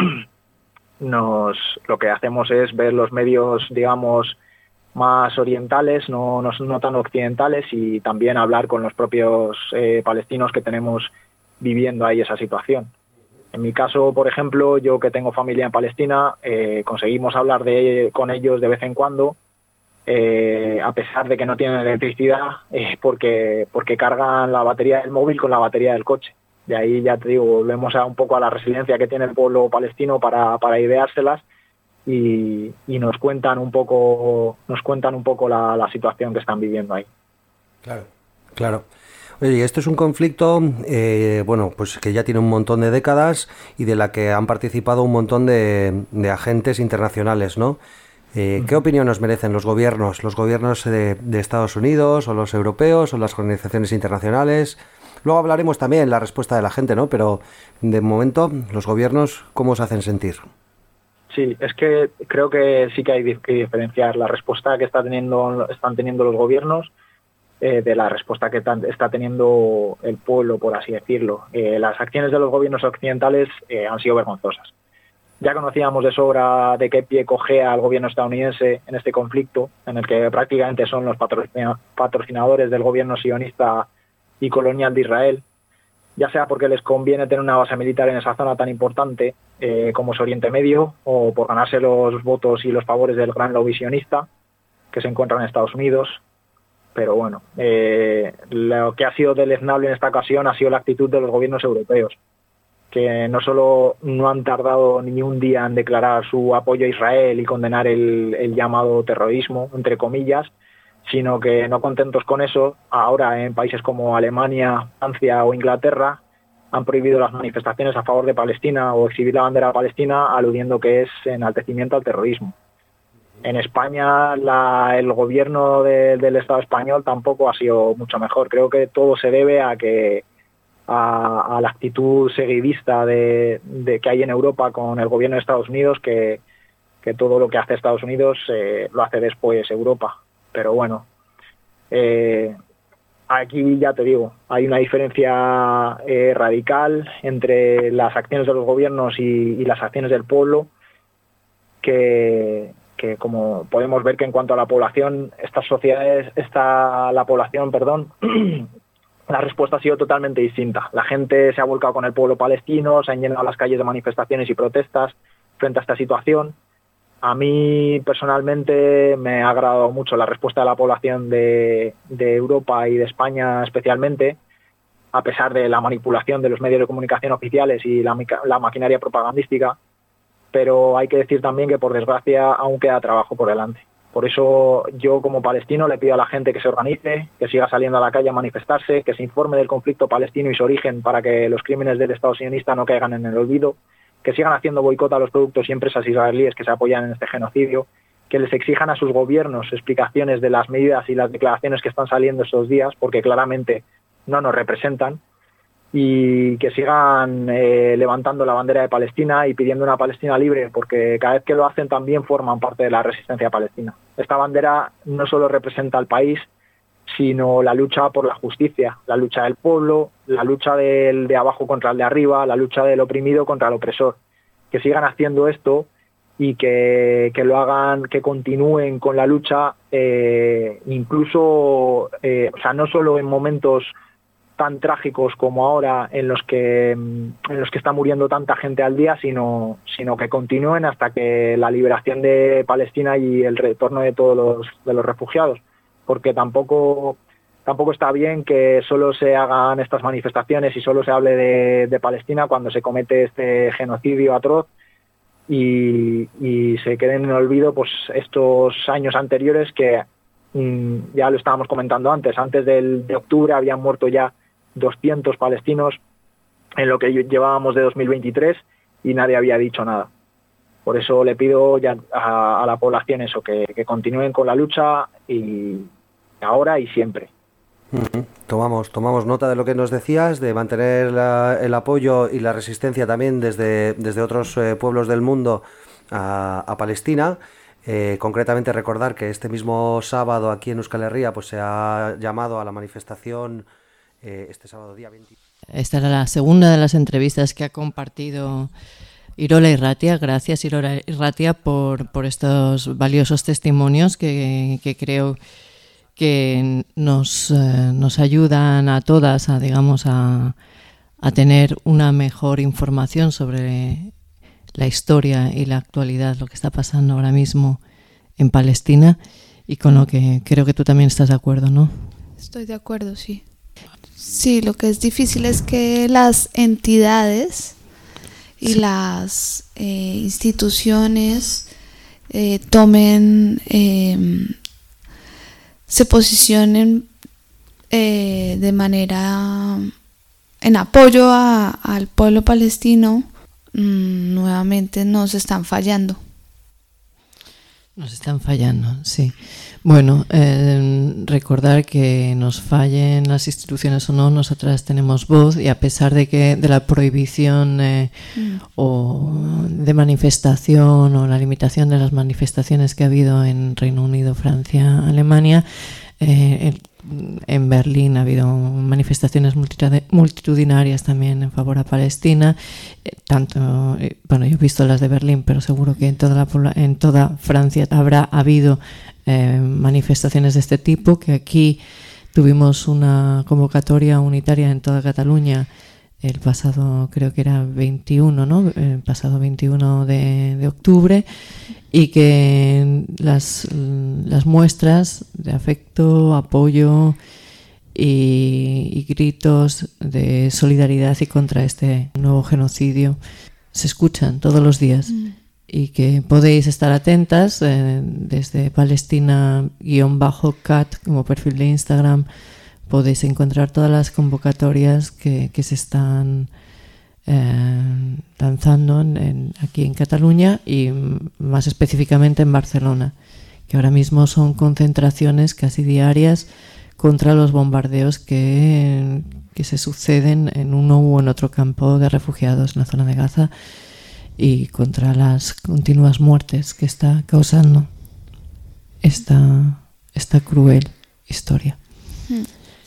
nos lo que hacemos es ver los medios, digamos, más orientales, no, no, no tan occidentales, y también hablar con los propios eh, palestinos que tenemos viviendo ahí esa situación. En mi caso, por ejemplo, yo que tengo familia en Palestina, eh, conseguimos hablar de, con ellos de vez en cuando, Eh, a pesar de que no tienen electricidad, eh, porque porque cargan la batería del móvil con la batería del coche. De ahí, ya te digo, volvemos a un poco a la resiliencia que tiene el pueblo palestino para, para ideárselas, y, y nos cuentan un poco nos cuentan un poco la, la situación que están viviendo ahí. Claro, claro. Oye, esto es un conflicto, eh, bueno, pues que ya tiene un montón de décadas y de la que han participado un montón de, de agentes internacionales, ¿no? Eh, ¿Qué opinión nos merecen los gobiernos, los gobiernos de, de Estados Unidos, o los europeos, o las organizaciones internacionales? Luego hablaremos también la respuesta de la gente, ¿no? Pero de momento, los gobiernos, ¿cómo se hacen sentir? Sí, es que creo que sí que hay que diferenciar la respuesta que está teniendo, están teniendo los gobiernos eh, de la respuesta que tan, está teniendo el pueblo, por así decirlo. Eh, las acciones de los gobiernos occidentales eh, han sido vergonzosas. Ya conocíamos de sobra de qué pie cojea el gobierno estadounidense en este conflicto, en el que prácticamente son los patrocinadores del gobierno sionista y colonial de Israel, ya sea porque les conviene tener una base militar en esa zona tan importante eh, como es Oriente Medio, o por ganarse los votos y los favores del gran lobby sionista que se encuentra en Estados Unidos. Pero bueno, eh, lo que ha sido deleznable en esta ocasión ha sido la actitud de los gobiernos europeos, que no solo no han tardado ni un día en declarar su apoyo a Israel y condenar el, el llamado terrorismo, entre comillas, sino que no contentos con eso, ahora en países como Alemania, Francia o Inglaterra han prohibido las manifestaciones a favor de Palestina o exhibir la bandera palestina, aludiendo que es enaltecimiento al terrorismo. En España la, el gobierno de, del Estado español tampoco ha sido mucho mejor. Creo que todo se debe a que a, a la actitud seguidista de, de que hay en Europa con el gobierno de Estados Unidos, que, que todo lo que hace Estados Unidos eh, lo hace después Europa. Pero bueno, eh, aquí ya te digo, hay una diferencia eh, radical entre las acciones de los gobiernos y, y las acciones del pueblo, que, que como podemos ver que en cuanto a la población, estas sociedades, esta, la población, perdón, la respuesta ha sido totalmente distinta. La gente se ha volcado con el pueblo palestino, se han llenado las calles de manifestaciones y protestas frente a esta situación. A mí personalmente me ha agradado mucho la respuesta de la población de, de Europa y de España especialmente, a pesar de la manipulación de los medios de comunicación oficiales y la, la maquinaria propagandística, pero hay que decir también que por desgracia aún queda trabajo por delante. Por eso yo como palestino le pido a la gente que se organice, que siga saliendo a la calle a manifestarse, que se informe del conflicto palestino y su origen para que los crímenes del Estado sionista no caigan en el olvido, que sigan haciendo boicot a los productos y empresas israelíes que se apoyan en este genocidio, que les exijan a sus gobiernos explicaciones de las medidas y las declaraciones que están saliendo estos días, porque claramente no nos representan, y que sigan eh, levantando la bandera de Palestina y pidiendo una Palestina libre, porque cada vez que lo hacen también forman parte de la resistencia palestina. Esta bandera no solo representa al país, sino la lucha por la justicia, la lucha del pueblo, la lucha del de abajo contra el de arriba, la lucha del oprimido contra el opresor. Que sigan haciendo esto y que, que lo hagan, que continúen con la lucha, eh, incluso, eh, o sea, no solo en momentos tan trágicos como ahora en los que en los que está muriendo tanta gente al día, sino sino que continúen hasta que la liberación de Palestina y el retorno de todos los de los refugiados, porque tampoco tampoco está bien que solo se hagan estas manifestaciones y solo se hable de, de Palestina cuando se comete este genocidio atroz y, y se queden en el olvido pues estos años anteriores que mmm, ya lo estábamos comentando antes, antes del, de octubre habían muerto ya doscientos palestinos en lo que llevábamos de dos mil veintitrés y nadie había dicho nada. Por eso le pido ya a, a la población eso, que, que continúen con la lucha y ahora y siempre. Uh-huh. Tomamos, tomamos nota de lo que nos decías, de mantener la, el apoyo y la resistencia también desde, desde otros eh, pueblos del mundo a, a Palestina. Eh, concretamente recordar que este mismo sábado aquí en Euskal Herria pues se ha llamado a la manifestación eh, este sábado día veinte. Esta era la segunda de las entrevistas que ha compartido Irola Irratia. Gracias, Irola Irratia, por, por estos valiosos testimonios que, que creo que nos, eh, nos ayudan a todas a, digamos, a, a tener una mejor información sobre la historia y la actualidad, lo que está pasando ahora mismo en Palestina, y con lo que creo que tú también estás de acuerdo, ¿no? Estoy de acuerdo, sí. Sí, lo que es difícil es que las entidades y las eh, instituciones eh, tomen, eh, se posicionen eh, de manera en apoyo a, al pueblo palestino. Mm, nuevamente nos están fallando. Nos están fallando, sí. Bueno, eh, recordar que nos fallen las instituciones o no, nosotras tenemos voz, y a pesar de que de la prohibición eh, mm. o de manifestación o la limitación de las manifestaciones que ha habido en Reino Unido, Francia, Alemania, eh, en Berlín ha habido manifestaciones multitudinarias también en favor a Palestina, eh, tanto, eh, bueno, yo he visto las de Berlín, pero seguro que en toda la, en toda Francia habrá habido eh, manifestaciones de este tipo, que aquí tuvimos una convocatoria unitaria en toda Cataluña el pasado, creo que era veintiuno, ¿no? El pasado veintiuno de, de octubre, y que las, las muestras de afecto, apoyo y, y gritos de solidaridad y contra este nuevo genocidio se escuchan todos los días. Mm. Y que podéis estar atentas eh, desde Palestina-cat como perfil de Instagram. Podéis encontrar todas las convocatorias que, que se están eh, lanzando en, en, aquí en Cataluña y más específicamente en Barcelona, que ahora mismo son concentraciones casi diarias contra los bombardeos que, que se suceden en uno u en otro campo de refugiados en la zona de Gaza, y contra las continuas muertes que está causando esta, esta cruel historia. Mm.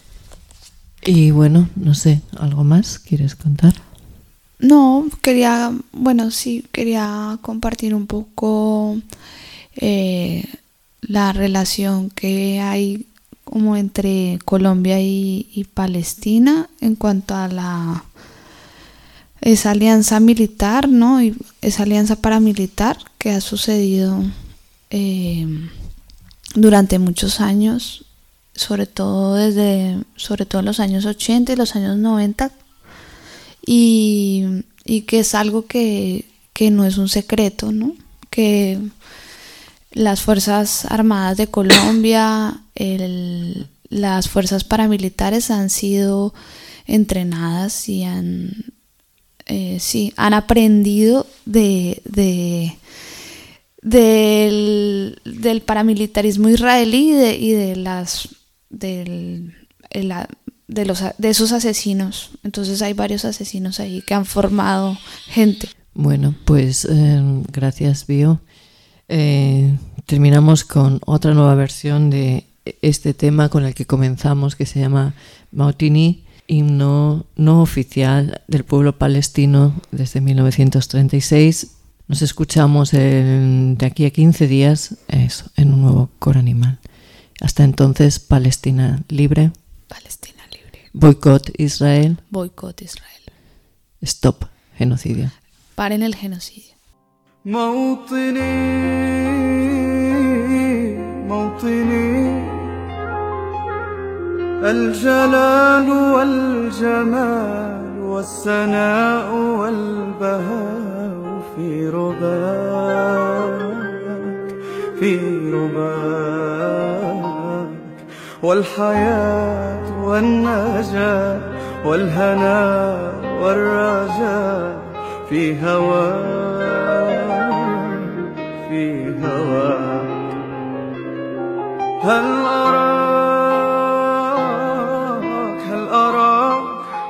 Y bueno, no sé, ¿algo más quieres contar? No, quería, bueno, sí, quería compartir un poco eh, la relación que hay como entre Colombia y, y Palestina en cuanto a la esa alianza militar, ¿no? Y esa alianza paramilitar que ha sucedido eh, durante muchos años, sobre todo desde sobre todo los años ochenta y los años noventa, y, y que es algo que, que no es un secreto, ¿no? Que las Fuerzas Armadas de Colombia, el, las fuerzas paramilitares han sido entrenadas y han eh, sí, han aprendido de, de del, del paramilitarismo israelí y de, y de las del, el, de los de esos asesinos. Entonces hay varios asesinos ahí que han formado gente. Bueno, pues eh, gracias, Bio. Eh, terminamos con otra nueva versión de este tema con el que comenzamos, que se llama Mautini, himno no oficial del pueblo palestino desde mil novecientos treinta y seis. Nos escuchamos en, de aquí a quince días eso, en un nuevo Coro Animal. Hasta entonces, Palestina libre. Palestina libre. Boicot Israel. Boicot Israel. Stop genocidio. Paren el genocidio. موطني موطني الجلال والجمال والسناء والبهاء في رباك في رباك والحياة والنجاة والهناء والرجاء في هواك في هواك هل أراك هل أراك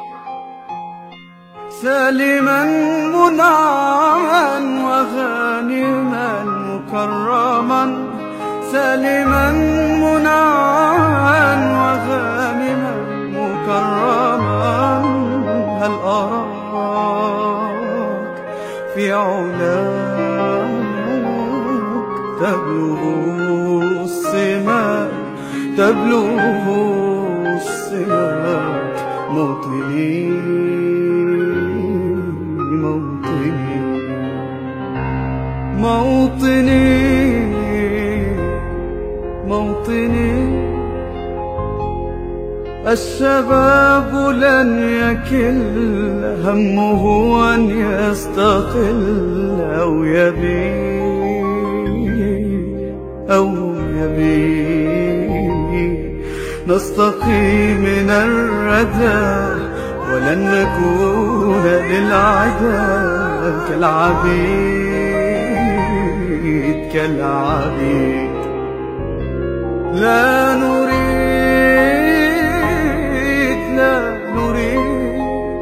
سالما منعما وغانما مكرما سالما منعما وغانما مكرما هل أراك في علاك تبلغ السماء تبلغ السماء موطني موطني موطني موطني الشباب لن يكل همه أن يستقل أو يبيد أو يبيد نستقي من الردى ولن نكون للعدا كالعبيد نريد كالعبيد لا نريد لا نريد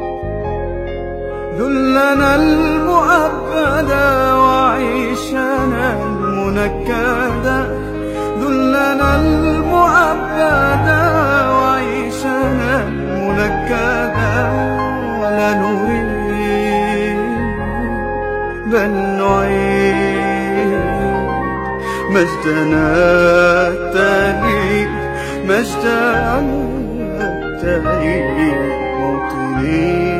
ذلنا المؤبدا وعيشنا المنكدا ذلنا المؤبدا وعيشنا المنكدا لا نريد بل نعيد مجدنا التالي مجدنا التالي موطني